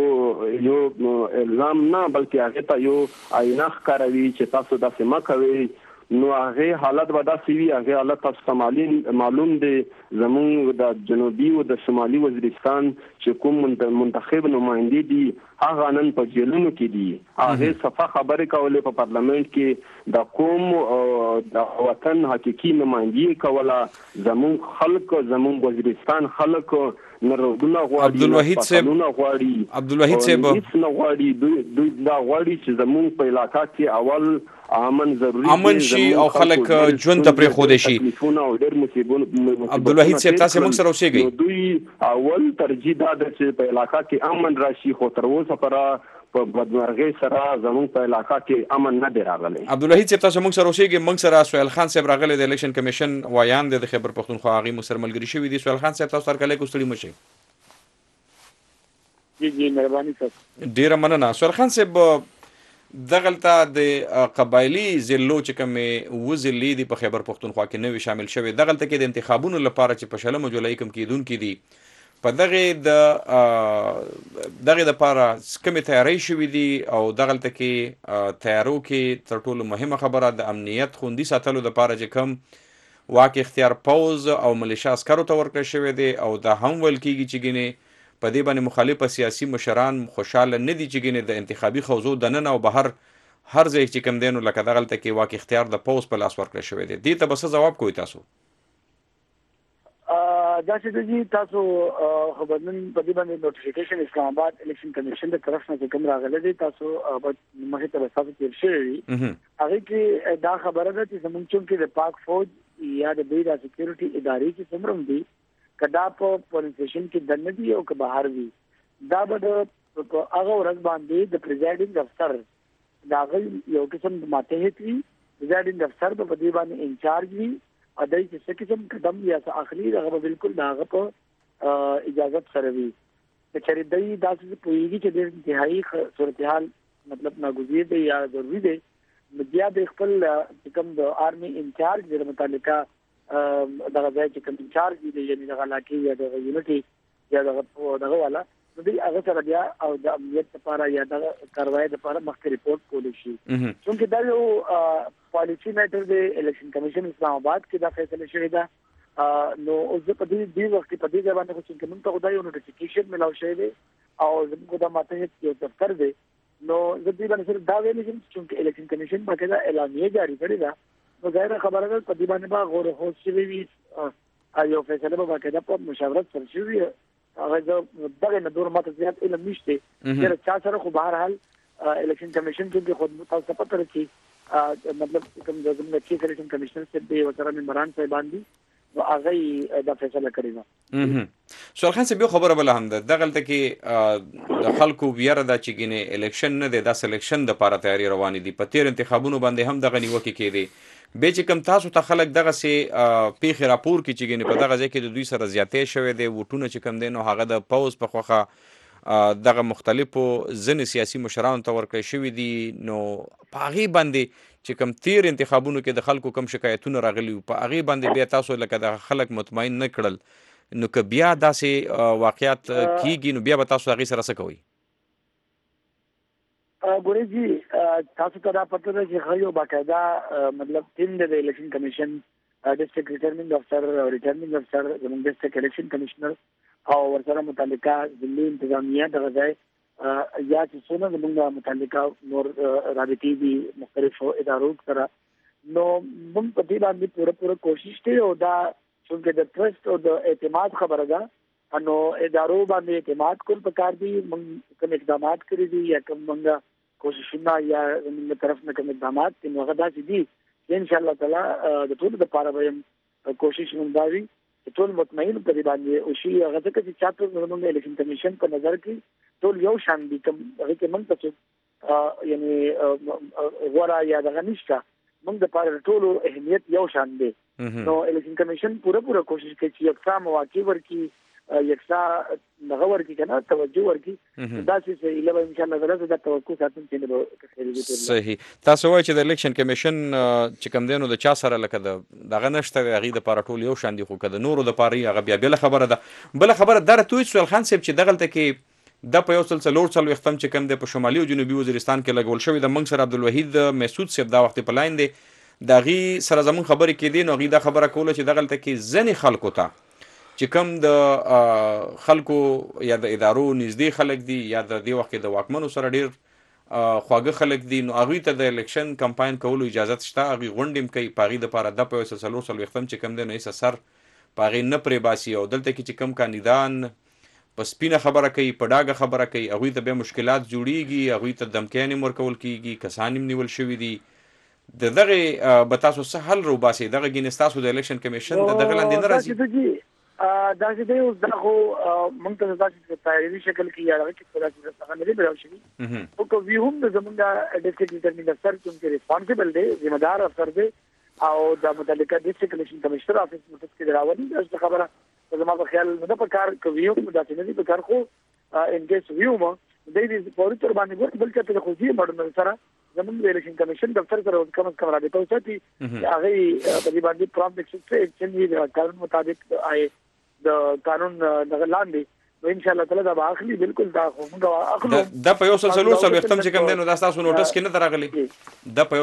الزام نه بلکې هغه ته یو آینه ښکاروي چې تاسو داسې مه کوئ. نو هغه حالت به داسې وي، هغه حالت تاسو ته معلوم دی. زمونږ د جنوبي او د شمالي وزیرستان چې کوم منتخب نمایندې دي هغه نن په جیلونو کې دي. هغه صفه خبرې کولې په پارلمنت کې، د قوم د وطن حقیقي نمایندګي کوله. زمونږ خلک، زمونږ وزیرستان خلک نردونه غواړي، عبدالوحید صاحب هیڅ نه غواړي. دوی دا غواړي چې زمونږ په علاقه کې اول امن شي او خلک ژوند ته پرېښودی شي. عبدالوحید صاحب تاسو موږ سره اوسېږئ. دوی اول ترجیح دا ده چې په علاقه کې امن راشي، خو تر اوسه په بدمرغۍ سره زموږ په علاقه کې امن نه دی راغلی. عبدالوحید صاحب تاسو موږ سره اوسېږئ. موږ سره سهیل خان صاحب راغلی د الیکشن کمیشن وایان دی د خیبر پښتونخوا، هغې موږ سره ملګري شوي دي. سهیل خان صاحب تاسو هرکلی کو ستړي مه شئ. جی مهرباني صاحب. ډېره مننه. سهیل خان صاحب دغلته د قبایلي ضلعو چې کومې اووه ضلعې دي په خیبر پښتونخوا کې نوې شامل شوې، دغلته کې د انتخابونو لپاره چې په 20 جولای کوم کیدونکي دي، په دغې دپاره کومې تیاری شوي دي؟ او دغلته کې تیارو کې تر ټولو مهمه خبره د امنیت خوندي ساتلو دپاره چې کوم واک اختیار پوز او ملیشا عسکرو ته ورکړی شوی دی، او دا هم ویل کېږي چې ګینې په دې باندې مخالفه سیاسي مشران خوشحاله نه دي چې ګینې د انتخابي خوځو دننه او بهر هر ځای چې کوم دی نو لکه دغلته کې واک اختیار د پوز په لاس ورکړی شوی دی. دې ته به څه ځواب کوئ تاسو؟ داسې دي تاسو خبرنن په دې باندې نوټیفیکیشن اسلام آباد الیکشن کمیشن د طرف نه کوم راغلی دی، تاسو مخې ته تاسو تیر شوی وي. هغه کې دا خبره ده چې زموږ چې د پاک فوج یا د بیرا سکیورټي ادارې چې څومره دي کدا په پولیس سټیشن کې دنه دي او که بهر وي، دا به هغه ورځ باندې د پریزایډینګ افسر دا یو قسم د ماتحت وي. پریزایډینګ افسر په دې باندې انچارج وي، او دای چې څه قسم قدم یا څه اخلي هغه به بالکل د هغه په اجازت سره وي. چې دای داسې پوهیږي چې د انتهایی صورتحال مطلب ناګزیر دی یا ضروري دی، نو بیا د خپل کوم د آرمي انچارج د متعلقه دغه ځای چې کوم انچارج دی، یعنی دغه علاقې یا دغه یونټي یا دغه والا، نو دوی هغه سره بیا او د امنیت لپاره یا دغه کاروایي لپاره مخکې رپورټ کولی شي. چونکې دا یو پالیسي میټر دی، الیکشن کمیشن اسلام آباد کې دا فیصله شوې ده. نو اوس په دې وخت کې په دې ځای باندې خو چې موږ ته خدای یو نوټیفیکیشن ملاو شوی دی او زموږ د ماتحت یو دفتر دی، نو زه دې باندې صرف دا ویلی شم چې الیکشن کمیشن باقاعده اعلامیه جاری کړې ده، نو ظاهره خبره ده په دې باندې به غور خوض شوی وي، یو فیصله به باقاعده په مشاورت سره شوې وي. هغه دغه نه دور ماته زیات علم نشته چې چا سره، خو بهر حال الیکشن کمیشن کې خود تاسو پته لرئ مطلب کوم د زموږ چیف الیکشن کمیشنر څخه دی وسره ممبران صاحبان دي، نو هغه دا فیصله کړې ده. سهیل خان صاحب یو خبره بله هم ده، دغلته کې د خلکو ویره ده چې ګینې الیکشن نه دی، دا سلیکشن دپاره تیاري روانې دي. په تیر انتخابونو باندې هم دغه نیوکې کېدې، به چې کوم تاسو ته خلک دغه سي پیښې راپور کې چې ګنې په دغه ځای کې د دوی سره زیاتې شوی دی وټونه چې کوم دی نو هغه د پوز په خوخه دغه مختلفو ځینې سیاسي مشرانو ته ورکړی شوي دي نو په هغې باندې چې کوم تیر انتخابونو کې د خلکو کوم شکایتونه راغلي وو په هغې باندې بیا تاسو لکه د خلک مطمئن نه کړل نو که بیا داسې واقعیت کیږي نو بیا به تاسو هغې سره څه کوئ؟ ګورې جی تاسو ته دا پته ده چې یو باقاعده مطلب ټیم دی د الیکشن کمیشن ډسټرکټ ریټرنینګ افسر او ریټرنینګ افسر زموږ ډسټرکټ الیکشن کمیشنر او ورسره متعلقه ضلعي انتظامیه دغه ځای یا چې څونه زموږ متعلقه نور رابطې دي مختلفو ادارو سره نو موږ په دې باندې پوره کوشش کوي او دا څنګه د ټرست او د اعتماد خبره ده نو ادارو باندې اعتماد کول پکار دي موږ کوم اقدامات کړی دي یا کوم موږ کوششونه یا موږ طرف نه کوم اقدامات دي نو هغه داسې دي ان شاء الله تعالی د ټول لپاره به کوشش وکړو ټول مطمئن په دې باندې او شي هغه څه چې چاته زموږ الیکشن کمیشن په نظر کې ټول یو شان دي کوم هغه کې موږ ته یعنی غوړه یا دغه نشته موږ د پاره ټول اهمیت یو شان دي نو الیکشن کمیشن پوره کوشش کوي چې یکسا مواقع ورکړي یکسا دغه ورکړي کنه توجه ورکړي دا چې ایله ان شاء الله تعالی دا توقع ساتم چې به خیر دي. صحیح. تاسو وایئ چې د الیکشن کمیشن چې کوم دی نو د چا سره لکه دغه نشته هغې دپاره ټول یو شان دي خو که د نورو دپاره هغه بیا بله خبره ده. بله خبره دا راته ووایئ سهیل خان صاحب چې دغلته کې د په 140 چې کوم دی په شمالي او جنوبي وزیرستان کې لګول شوی د موږ سره عبدالوحید مسعود صاحب دا وخت په لاین دی د هغې سره زموږ خبرې کېدې نو هغې دا خبره کوله چې دغلته کې ځینې خلکو ته چې کوم د خلکو یا د ادارو نږدې خلک دي یا د دې وخت کې د واکمنو سره ډېر خواږه خلک دي نو هغوی ته د الیکشن کمپاین کولو اجازت شته هغوی غونډې هم کوي په هغې دپاره د په 140 چې کوم دی نو هېڅ سر په هغې نه پرې باسي او دلته کې چې کوم کاندیدان په سپینه خبره کوي په ډاګه خبره کوي هغوی ته بیا مشکلات جوړیږي هغوی ته دمکیان هم ورکول کېږي کسان هم نیول شوي دي د دغې به تاسو څه حل روباسئ دغه ګینې ستاسو د الیکشن کمیشن د دغه لاندې نه راځي دا چې دی اوس دا خو موږ ته داسې تاییدي شکل کې یا هغه کې داسې څنګه نه دی بلاو شوي او که وی هم د زموږ ډسټرکټ ریټرنینګ افسر چې ریسپانسبل دی ذمہ دار افسر دی او د متعلقه ډسټرکټ الیکشن کمیشنر افیس متس کې راولي دا خبره زما په خیال نه په کار کوي هم داسې نه دی په کار خو ان کیس ویو ما د دې پورې تر باندې ګور بل چې ته خو دې مړ سره زموږ د الیکشن کمیشن دفتر سره کوم راځي ساتي هغه په دې باندې پرامپټ ایکشن دی قانون مطابق د قانون دغه لاندې نو ان شاء الله تعالی دا اخلي بالکل دا خو موږ اخلو د په 140 چې کوم دی نو دا تاسو نوټس کې نه دراغلي د په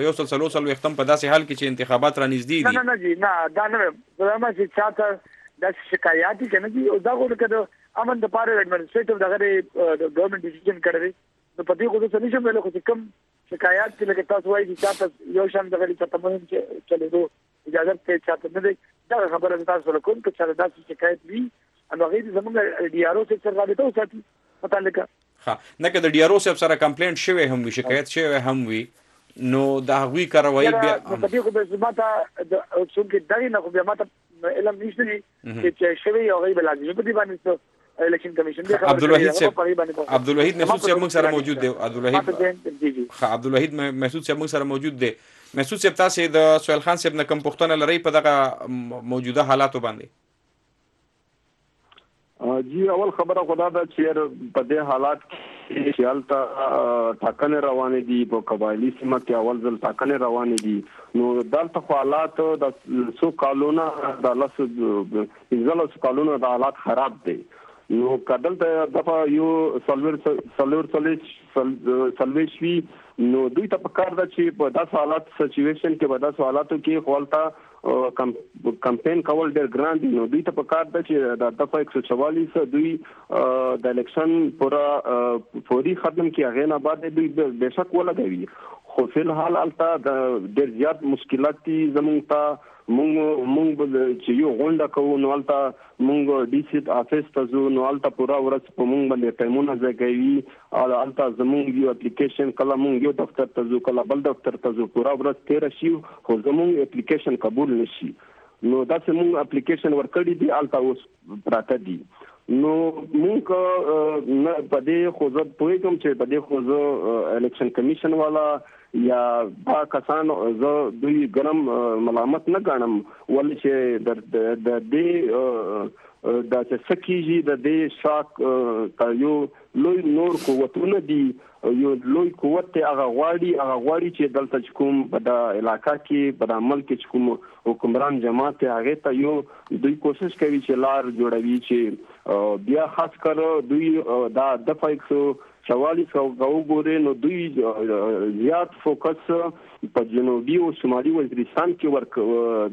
140 په داسې حال کې چې انتخابات را نږدې دي نه جی نه دا نه زما چې چاته د شکایت کنه دي او دا ورکه امن د پاره ایڈمنسټریټیو دغه ګورنمنت ډیسیژن کړی نو په دې خو څه نشم ویل خو کوم شکایت چې لکه تاسو وایي چې چاته یو شان دغه چې تمام چې چلېدو اجازه ته چاته نه دی دا خبره تاسو سره کوم چې چا داسې شکایت وي نو هغه زموږ ډي آر او سره رابطه وساتي متعلقه ها نه که د ډي آر او سره کمپلینټ شوی هم وي شکایت شوی هم وي نو دا هغوی کاروایی بیا په دې خو به ماته د څوک دغه نه خو بیا ماته علم نشته چې شوی او غیب لازمي په دې باندې الیکشن کمیشن دی عبدالوحید مسعود صاحب موږ سره موجود دی عبدالوحید مسعود صاحب موږ سره موجود دی مسعود صاحب تاسو د سهیل خان صاحب نه کوم پوښتنه لرئ په دغه موجوده حالاتو باندې جی اول خبره خدا دا چې په دې حالات کې چې هلته ټاکنې روانې دي په قبایلي سیمه کې اول ځل ټاکنې روانې دي نو دلته خو حالات د څو کالونو د 15 کالونو د حالات خراب دي نو کدل ته دغه یو سلویش وی نو دوی ته پکار دا چې په داس حالات سچويشن کې په داس حالاتو کې خپلتا کمپاین کول ډېر ګران دي نو دوی ته پکار دا چې د دغه 144 دوی د الیکشن پورا فوري ختم کې هغه نه بعد دوی بشک ولګوي خو فل حال التا د ډېر زیات مشکلات دي زمونږ ته مونږ چې یو غونډه کوو نو التا مونږ ډي سي افیس ته ځو نو التا پورا ورځ په مونږ باندې ټایمونه ځګوي او التا زمونږ یو اپلیکیشن کله مونږ یو دفتر ته ځو کله بل دفتر ته ځو پورا ورځ تیر شي خو زمونږ اپلیکیشن قبول نشي نو دا چې مونږ اپلیکیشن ورکړی دی التا اوس پراته دي نو مونږ نه په دې خو زه پوهیږم چې په دې خو زه الیکشن کمیشن والا یا دا کسان زه دوی ګرم ملامت نه ګڼم ولې چې د دې دا چې سکیږي د دې شاک یو لوی نور قوتونه دي یو لوی قوت ته هغه غواړي چې دلته کوم په د علاقہ کې په د ملک کې کوم حکمران جماعت هغه ته یو دوی کوشش کوي چې لار جوړوي چې بیا خاص کر دوی دا دفعه 144 وګورئ نو دوی زیات فوکس په جنوبي او شمالي وزیرستان کې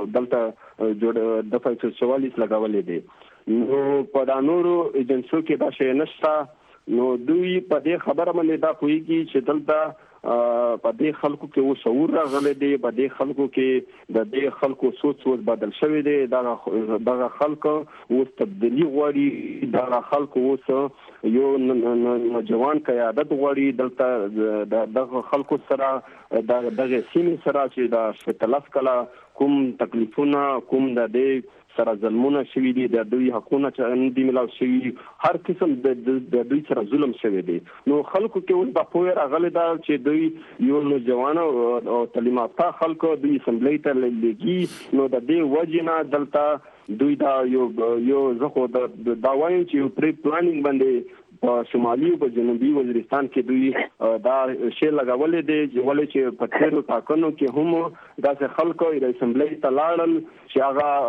دلته جوړ دفعه 144 لګولې دي نو په دا نورو ایجنسیو کې دا شی نشته نو دوی په دې خبره باندې دا کوي چې دلته په دې خلکو کې و شعور راغلی دی په دې خلکو کې د دې خلکو سوچ بدل شوی دی دا خلکو اوس تبدیلی غواړي دا خلکو اوس یو نوجوان قیادت غواړي دلته د خلکو سره دغه سیمې سره چې د تلف کلا کوم تکلیفونه کوم د دې سره ظلمونه شوي دي د دوی حقونه چې اندي ملاو شوي هر قسم د دوی سره ظلم شوی دی نو خلکو کې اوس د پوهه راغلی دا چې دوی یو نوجوان او تعلیم یافته خلکو دوی اسمبلی ته لګي نو د دې وجنه دلته دوی دا یو زخه دا وایم چې پری پلانینګ باندې په شمالي او جنوبي وزیرستان کې دوی دا شی لګولې دي چې ولې چې په تیرو ټاکنو کې هم داسې خلکو د اسمبلی ته لاړل چې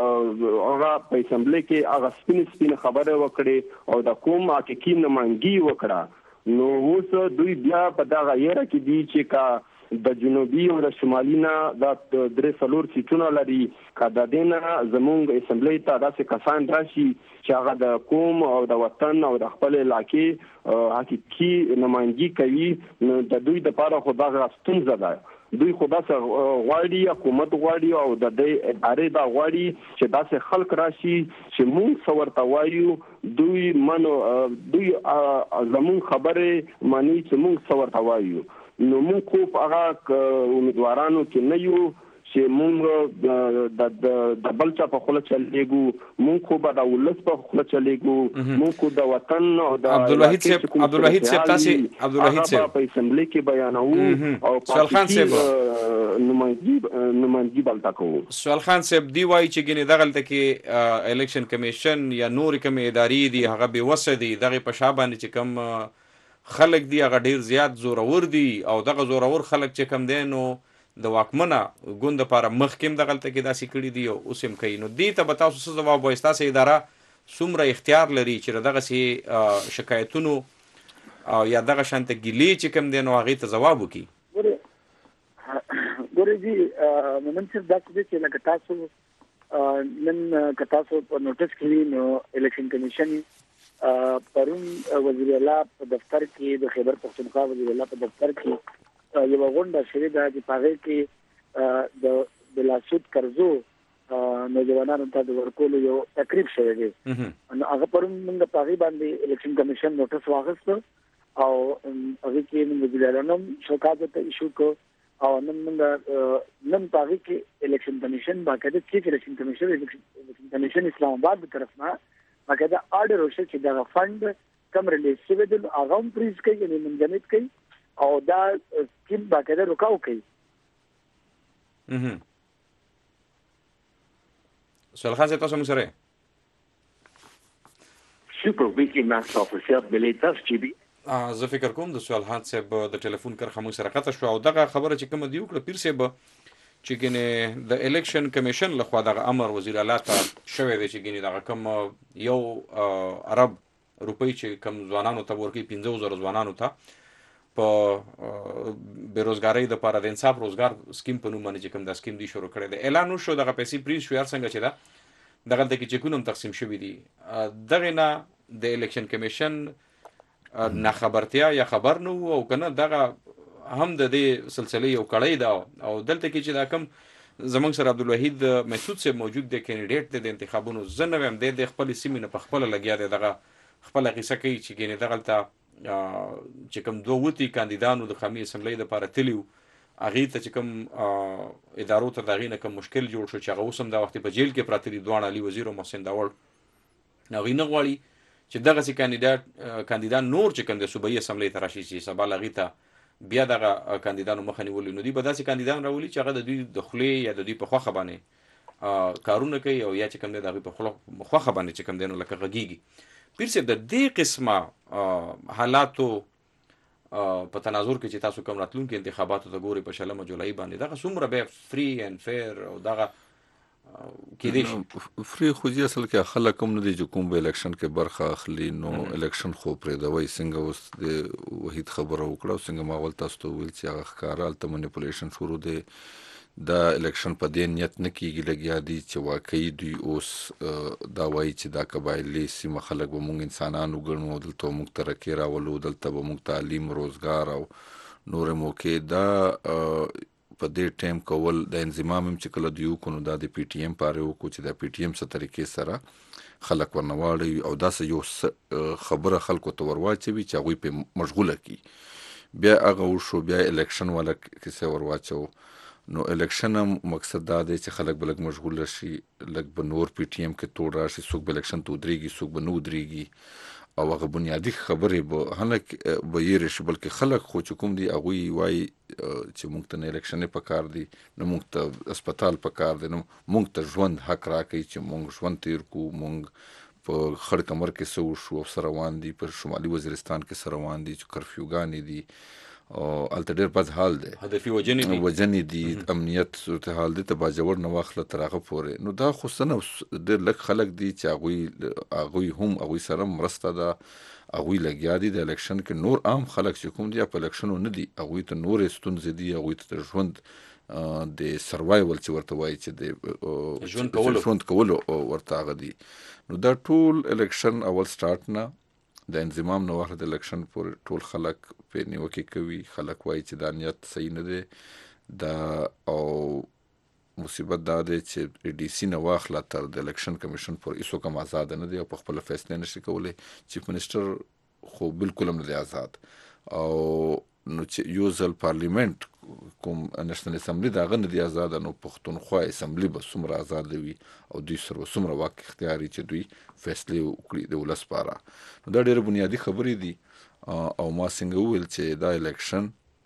هغه په اسمبلی کې هغه سپین خبره وکړي او د کوم حقیقي نمائندګي وکړه نو اوس دوی بیا په دغه یره کې دي چې کا د جنوبي او د شمالي نه د 3 سیټونه لري کا د دینه زمونږ اسمبلی ته داسې کسان راشي چې هغه د قوم او د وطن او د خپل علاقې حقيقي نمائندګي کوي نو د دوی د لپاره خو دا ستونزه ده دوی خدا سره غواړي حکومت غواړي او د دې ادارې دا غواړي چې داسې خلک راشي چې موږ څورته وایو دوی دوی زمون خبره مانی چې موږ څورته وایو نو موږ خو هغه امیدوارانو کې نه یو چې موږ د بلچا په خله چلېګو موږ خو به د ولس په خله چلېګو موږ خو د وطن او د عبدالوحید صاحب تاسو عبدالوحید صاحب په اسمبلی کې بیانوو او سوال خان صاحب نمائندګي بلتا کوو سوال خان صاحب دی وایي چې ګینه دغلته کې الیکشن کمیشن یا نور کوم ادارې دي هغه به وسدي دغه په شابه چې کم خلک دی هغه ډیر زیات زورور دي او دغه زورور خلک چې کم دي نو د واکمنه ګوند لپاره مخکیم دغلته کې داسې کړي دي او اوس هم کوي نو دې ته به تاسو څه ځواب وایي ستاسو اداره څومره اختیار لري چې دغسې شکایتونو او یا دغه شانته ګیلې چې کم دي نو هغې ته ځواب وکړي ګورې جي مومن صاحب داسې دی چې لکه تاسو نن که تاسو په نوټس کې نو الیکشن کمیشن پرون وزیر اعلی په دفتر کې د خیبر پختونخوا وزیر اعلی په دفتر کې یو غونډه شوې ده چې په هغه کې د بلاسود قرضو نوجوانانو ته د ورکولو یو تقریب شوی دی نو هغه پرون موږ په هغه باندې الیکشن کمیشن نوټس واغست او هغه کې موږ وزیر اعلی نوم شوکات ته ایشو کو او نن په هغه کې الیکشن کمیشن باقاعده چیف الیکشن کمیشن اسلام آباد د طرف نه باقاعده آرډر وشو چې دا فند کم ریلیز شوی دی هغه هم فریز کوي یعنی منجمد کوي او دا سکیم باقاعده رکاو کوي سوال خاص تاسو موږ سره سپر ویکی ماکس افیسر بلیټاس چې بي زه فکر کوم د سوال خان صاحب د ټلیفون کرخه موږ سره قطع شو او دغه خبره چې کوم دی وکړه پیر صاحب چې ګنې د الیکشن کمیشن لخوا دغه امر وزیر اعلی ته شوی دی چې ګنې دغه کوم یو عرب روپۍ چې کوم ځوانانو ته ورکوي 15,000 ځوانانو ته په بیروزګاری د لپاره د انصاف روزګار سکیم په نوم باندې چې کوم دا سکیم دی شروع کړی دی اعلان وشو دغه پیسې پریز شو هر څنګه چې دا دغلته کې چکونه تقسیم شوي دي دغه نه د الیکشن کمیشن ناخبرتیا یا خبر نه او کنه دغه هم د دې سلسله یو کړی دا او دلته کې چې دا کوم زمونږ سره عبدالوحید مسعود صاحب موجود دی کینډیډیټ دی د انتخابونو زه نه ویم د خپل سیمې نه په خپله لګیا دی دغه خپله قصه کوي چې ګینې دغلته چې کوم دوه وتي کاندیدانو د قومي اسمبلی دپاره تلي وو هغې ته چې کوم ادارو ته د هغې نه کوم مشکل جوړ شو چې هغه اوس هم دا وخت په جیل کې پراته دي دواړه علي وزیر او محسن داوړ هغوی نه غواړي چې دغسې کاندیدان نور چې کوم د صوبایي اسمبلۍ ته راشي چې سبا له هغې ته بیا دغه کاندیدانو مخه نیولې، نو دوی به داسې کاندیدان راولي چې هغه د دوی د خولې یا د دوی په خوښه باندې کارونه کوي او یا چې کوم دی د هغوی په خوښه باندې چې کوم دی نو لکه غږیږي. پیر صاحب د دې قسمه حالاتو په تناظر کې چې تاسو کوم راتلونکي انتخاباتو ته ګورئ په 20 جولای باندې، دغه څومره بیا فری اینډ فیر او دغه کېدی شي؟ فری خو دې اصل کې خلک هم نه دي چې کوم به الیکشن کې برخه اخلي، نو الیکشن خو پرېږدوئ. څنګه اوس د وحید خبره وکړه او څنګه ما اول تاسو ته وویل چې هغه ښکاره هلته منیپولیشن شروع دی. دا الیکشن په دې نیت نه کېږي لګیا دي چې واقعي دوی اوس دا وایي چې دا قبایلي سیمه خلک به مونږ انسانان وګڼو او دلته به مونږ ترقي راولو، دلته به مونږ تعلیم، روزګار او نورې موقع. دا په دې ټایم کول د انضمام هم چې کله دوی وکړو نو دا د پی ټي ایم پاره وکړو چې د پی ټي ایم څه طریقې سره خلک ورنه واړوي او داسې یو خبره خلکو ته ور واچوي چې هغوی پرې مشغوله کړي. بیا هغه وشو، بیا الیکشن والا کیسه ور واچو. نو الیکشن هم مقصد دا دی چې خلک به لږ مشغوله شي، لږ به نور پی ټي ایم کې توړ راشي، څوک به الیکشن ته ودرېږي، څوک به نه ودرېږي او هغه بنیادي خبرې به هلک به یېرې شي. بلکې خلک خو چې کوم دي هغوی وایي چې مونږ ته نه الیکشن پکار دی، نه مونږ ته اسپتال پکار دی، نه مونږ ته ژوند حق راکوي چې مونږ ژوند تیر کړو. مونږ په خړ کمر کې څه وشو او څه روان دي، په شمالي وزیرستان کې څه روان دي چې کرفیوګانې دي او هلته ډېر بد حال دی، هدفي وجنې دي، امنیت صورتحال دی، ته باجوړ نه واخله تر هغه پورې. نو دا خو څه نه ډېر لږ خلک دي چې هغوی سره مرسته ده، هغوی لګیا دي د الیکشن کې. نور عام خلک چې کوم دي په الیکشنو نه دي، هغوی ته نورې ستونزې دي، هغوی ته د ژوند د سروایول چې ورته وایي چې د ژوند کولو ورته هغه دي. نو دا ټول الیکشن اول سټارټ نه د انضمام نه واخله د الیکشن پورې ټول خلک پې نیوکې کوي. خلک وایي چې دا نیت صحیح نه دی، دا او مصیبت دا دی چې ډي سي نه واخله تر د الیکشن کمیشن پورې هېڅوک هم آزاده نه دی او په خپله فیصلې نشي کولی. چیف منسټر خو بالکل هم نه دی آزاد. او نو چې یو ځل پارلیمنت کوم نېشنل اسمبلي د هغه نه دی آزاده، نو پښتونخوا اسمبلي به څومره آزاده وي او دوی سره څومره واک اختیار وي چې دوی فیصلې وکړي د ولس لپاره. نو دا ډېرې بنیادي خبرې دي او ما څنګه وویل چې دا الیکشن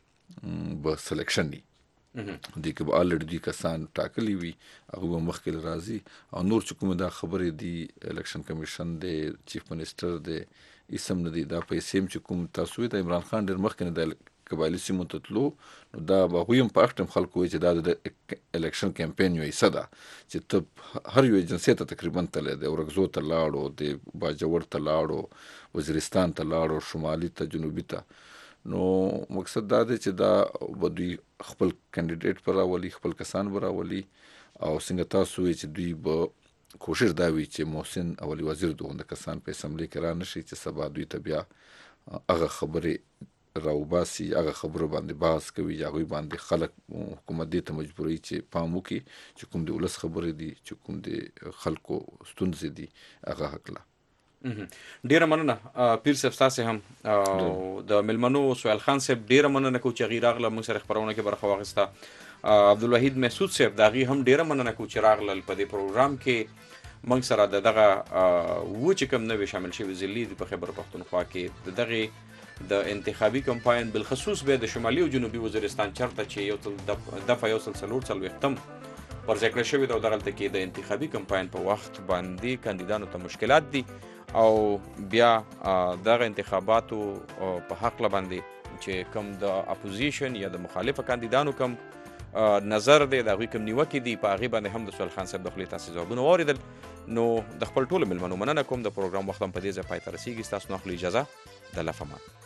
به سلیکشن وي، دې کې به الریډي دوی کسان ټاکلي وي، هغوی به مخکې راځي او نور چې کومې دا خبرې دي الیکشن کمیشن دی، چیف منسټر دی، هېڅ هم نه دي. دا پیسې هم چې کوم تاسو وایي د عمران خان ډېر مخکې نه د قبایلي سیمو ته تلو، نو دا به هغوی هم په حق ټایم خلکو وایي چې دا د الیکشن کمپین یو حصه ده چې ته هر یو ایجنسۍ ته تقریبا تللی دی، ورکزو ته لاړو، د باجوړ ته لاړو، وزیرستان ته لاړو، شمالي ته، جنوبي ته. نو مقصد دا دی چې دا به دوی خپل کینډیډیټ به راولي، خپل کسان به راولي او څنګه تاسو وایي چې دوی به کوشش دا وي چې محسن اولی وزیر دغونده کسان په اسمبلۍ کې را نشي چې سبا دوی ته بیا هغه خبرې راوباسي، هغه خبرو باندې بحث کوي، هغوی باندې خلک حکومت دې ته مجبوروي چې پام وکړي چې کوم د ولس خبرې دي، چې کوم د خلکو ستونزې دي، هغه هکله. ډیره مننه پیر صاحب، ستاسې هم د مېلمنو سهیل خان صاحب ډیره مننه کوو چې هغې راغله موږ سره خپرونه کې برخه واخیسته. عبدالوحید محسود صاحب د هغې هم ډیره مننه کوو چې راغلل په دې پروګرام کې موږ سره د دغه چې کوم نوې شامل شوي ضلعې دي په خیبر پښتونخوا کې د دغې د انتخابي کمپاین بالخصوص بیا د شمالي او جنوبي وزیرستان چرته چې دفعه 144 پر ځای کړی شوې ده او دغلته کې د انتخابي کمپاین په وخت باندې کاندیدانو ته مشکلات دي او بیا دغه انتخاباتو په حقله باندې چې کوم د اپوزیشن یا د مخالفه کاندیدانو کوم نظر دی، د هغوی کوم نیوکې دي، په هغې باندې هم د سهیل خان صاحب د خولې تاسې ځوابونه واورېدل. نو د خپل ټولو مېلمنو مننه کوم. د پروګرام وخت هم په دې ځای پای ته رسېږي. ستاسو نه اخلو اجازه. د الله فمان.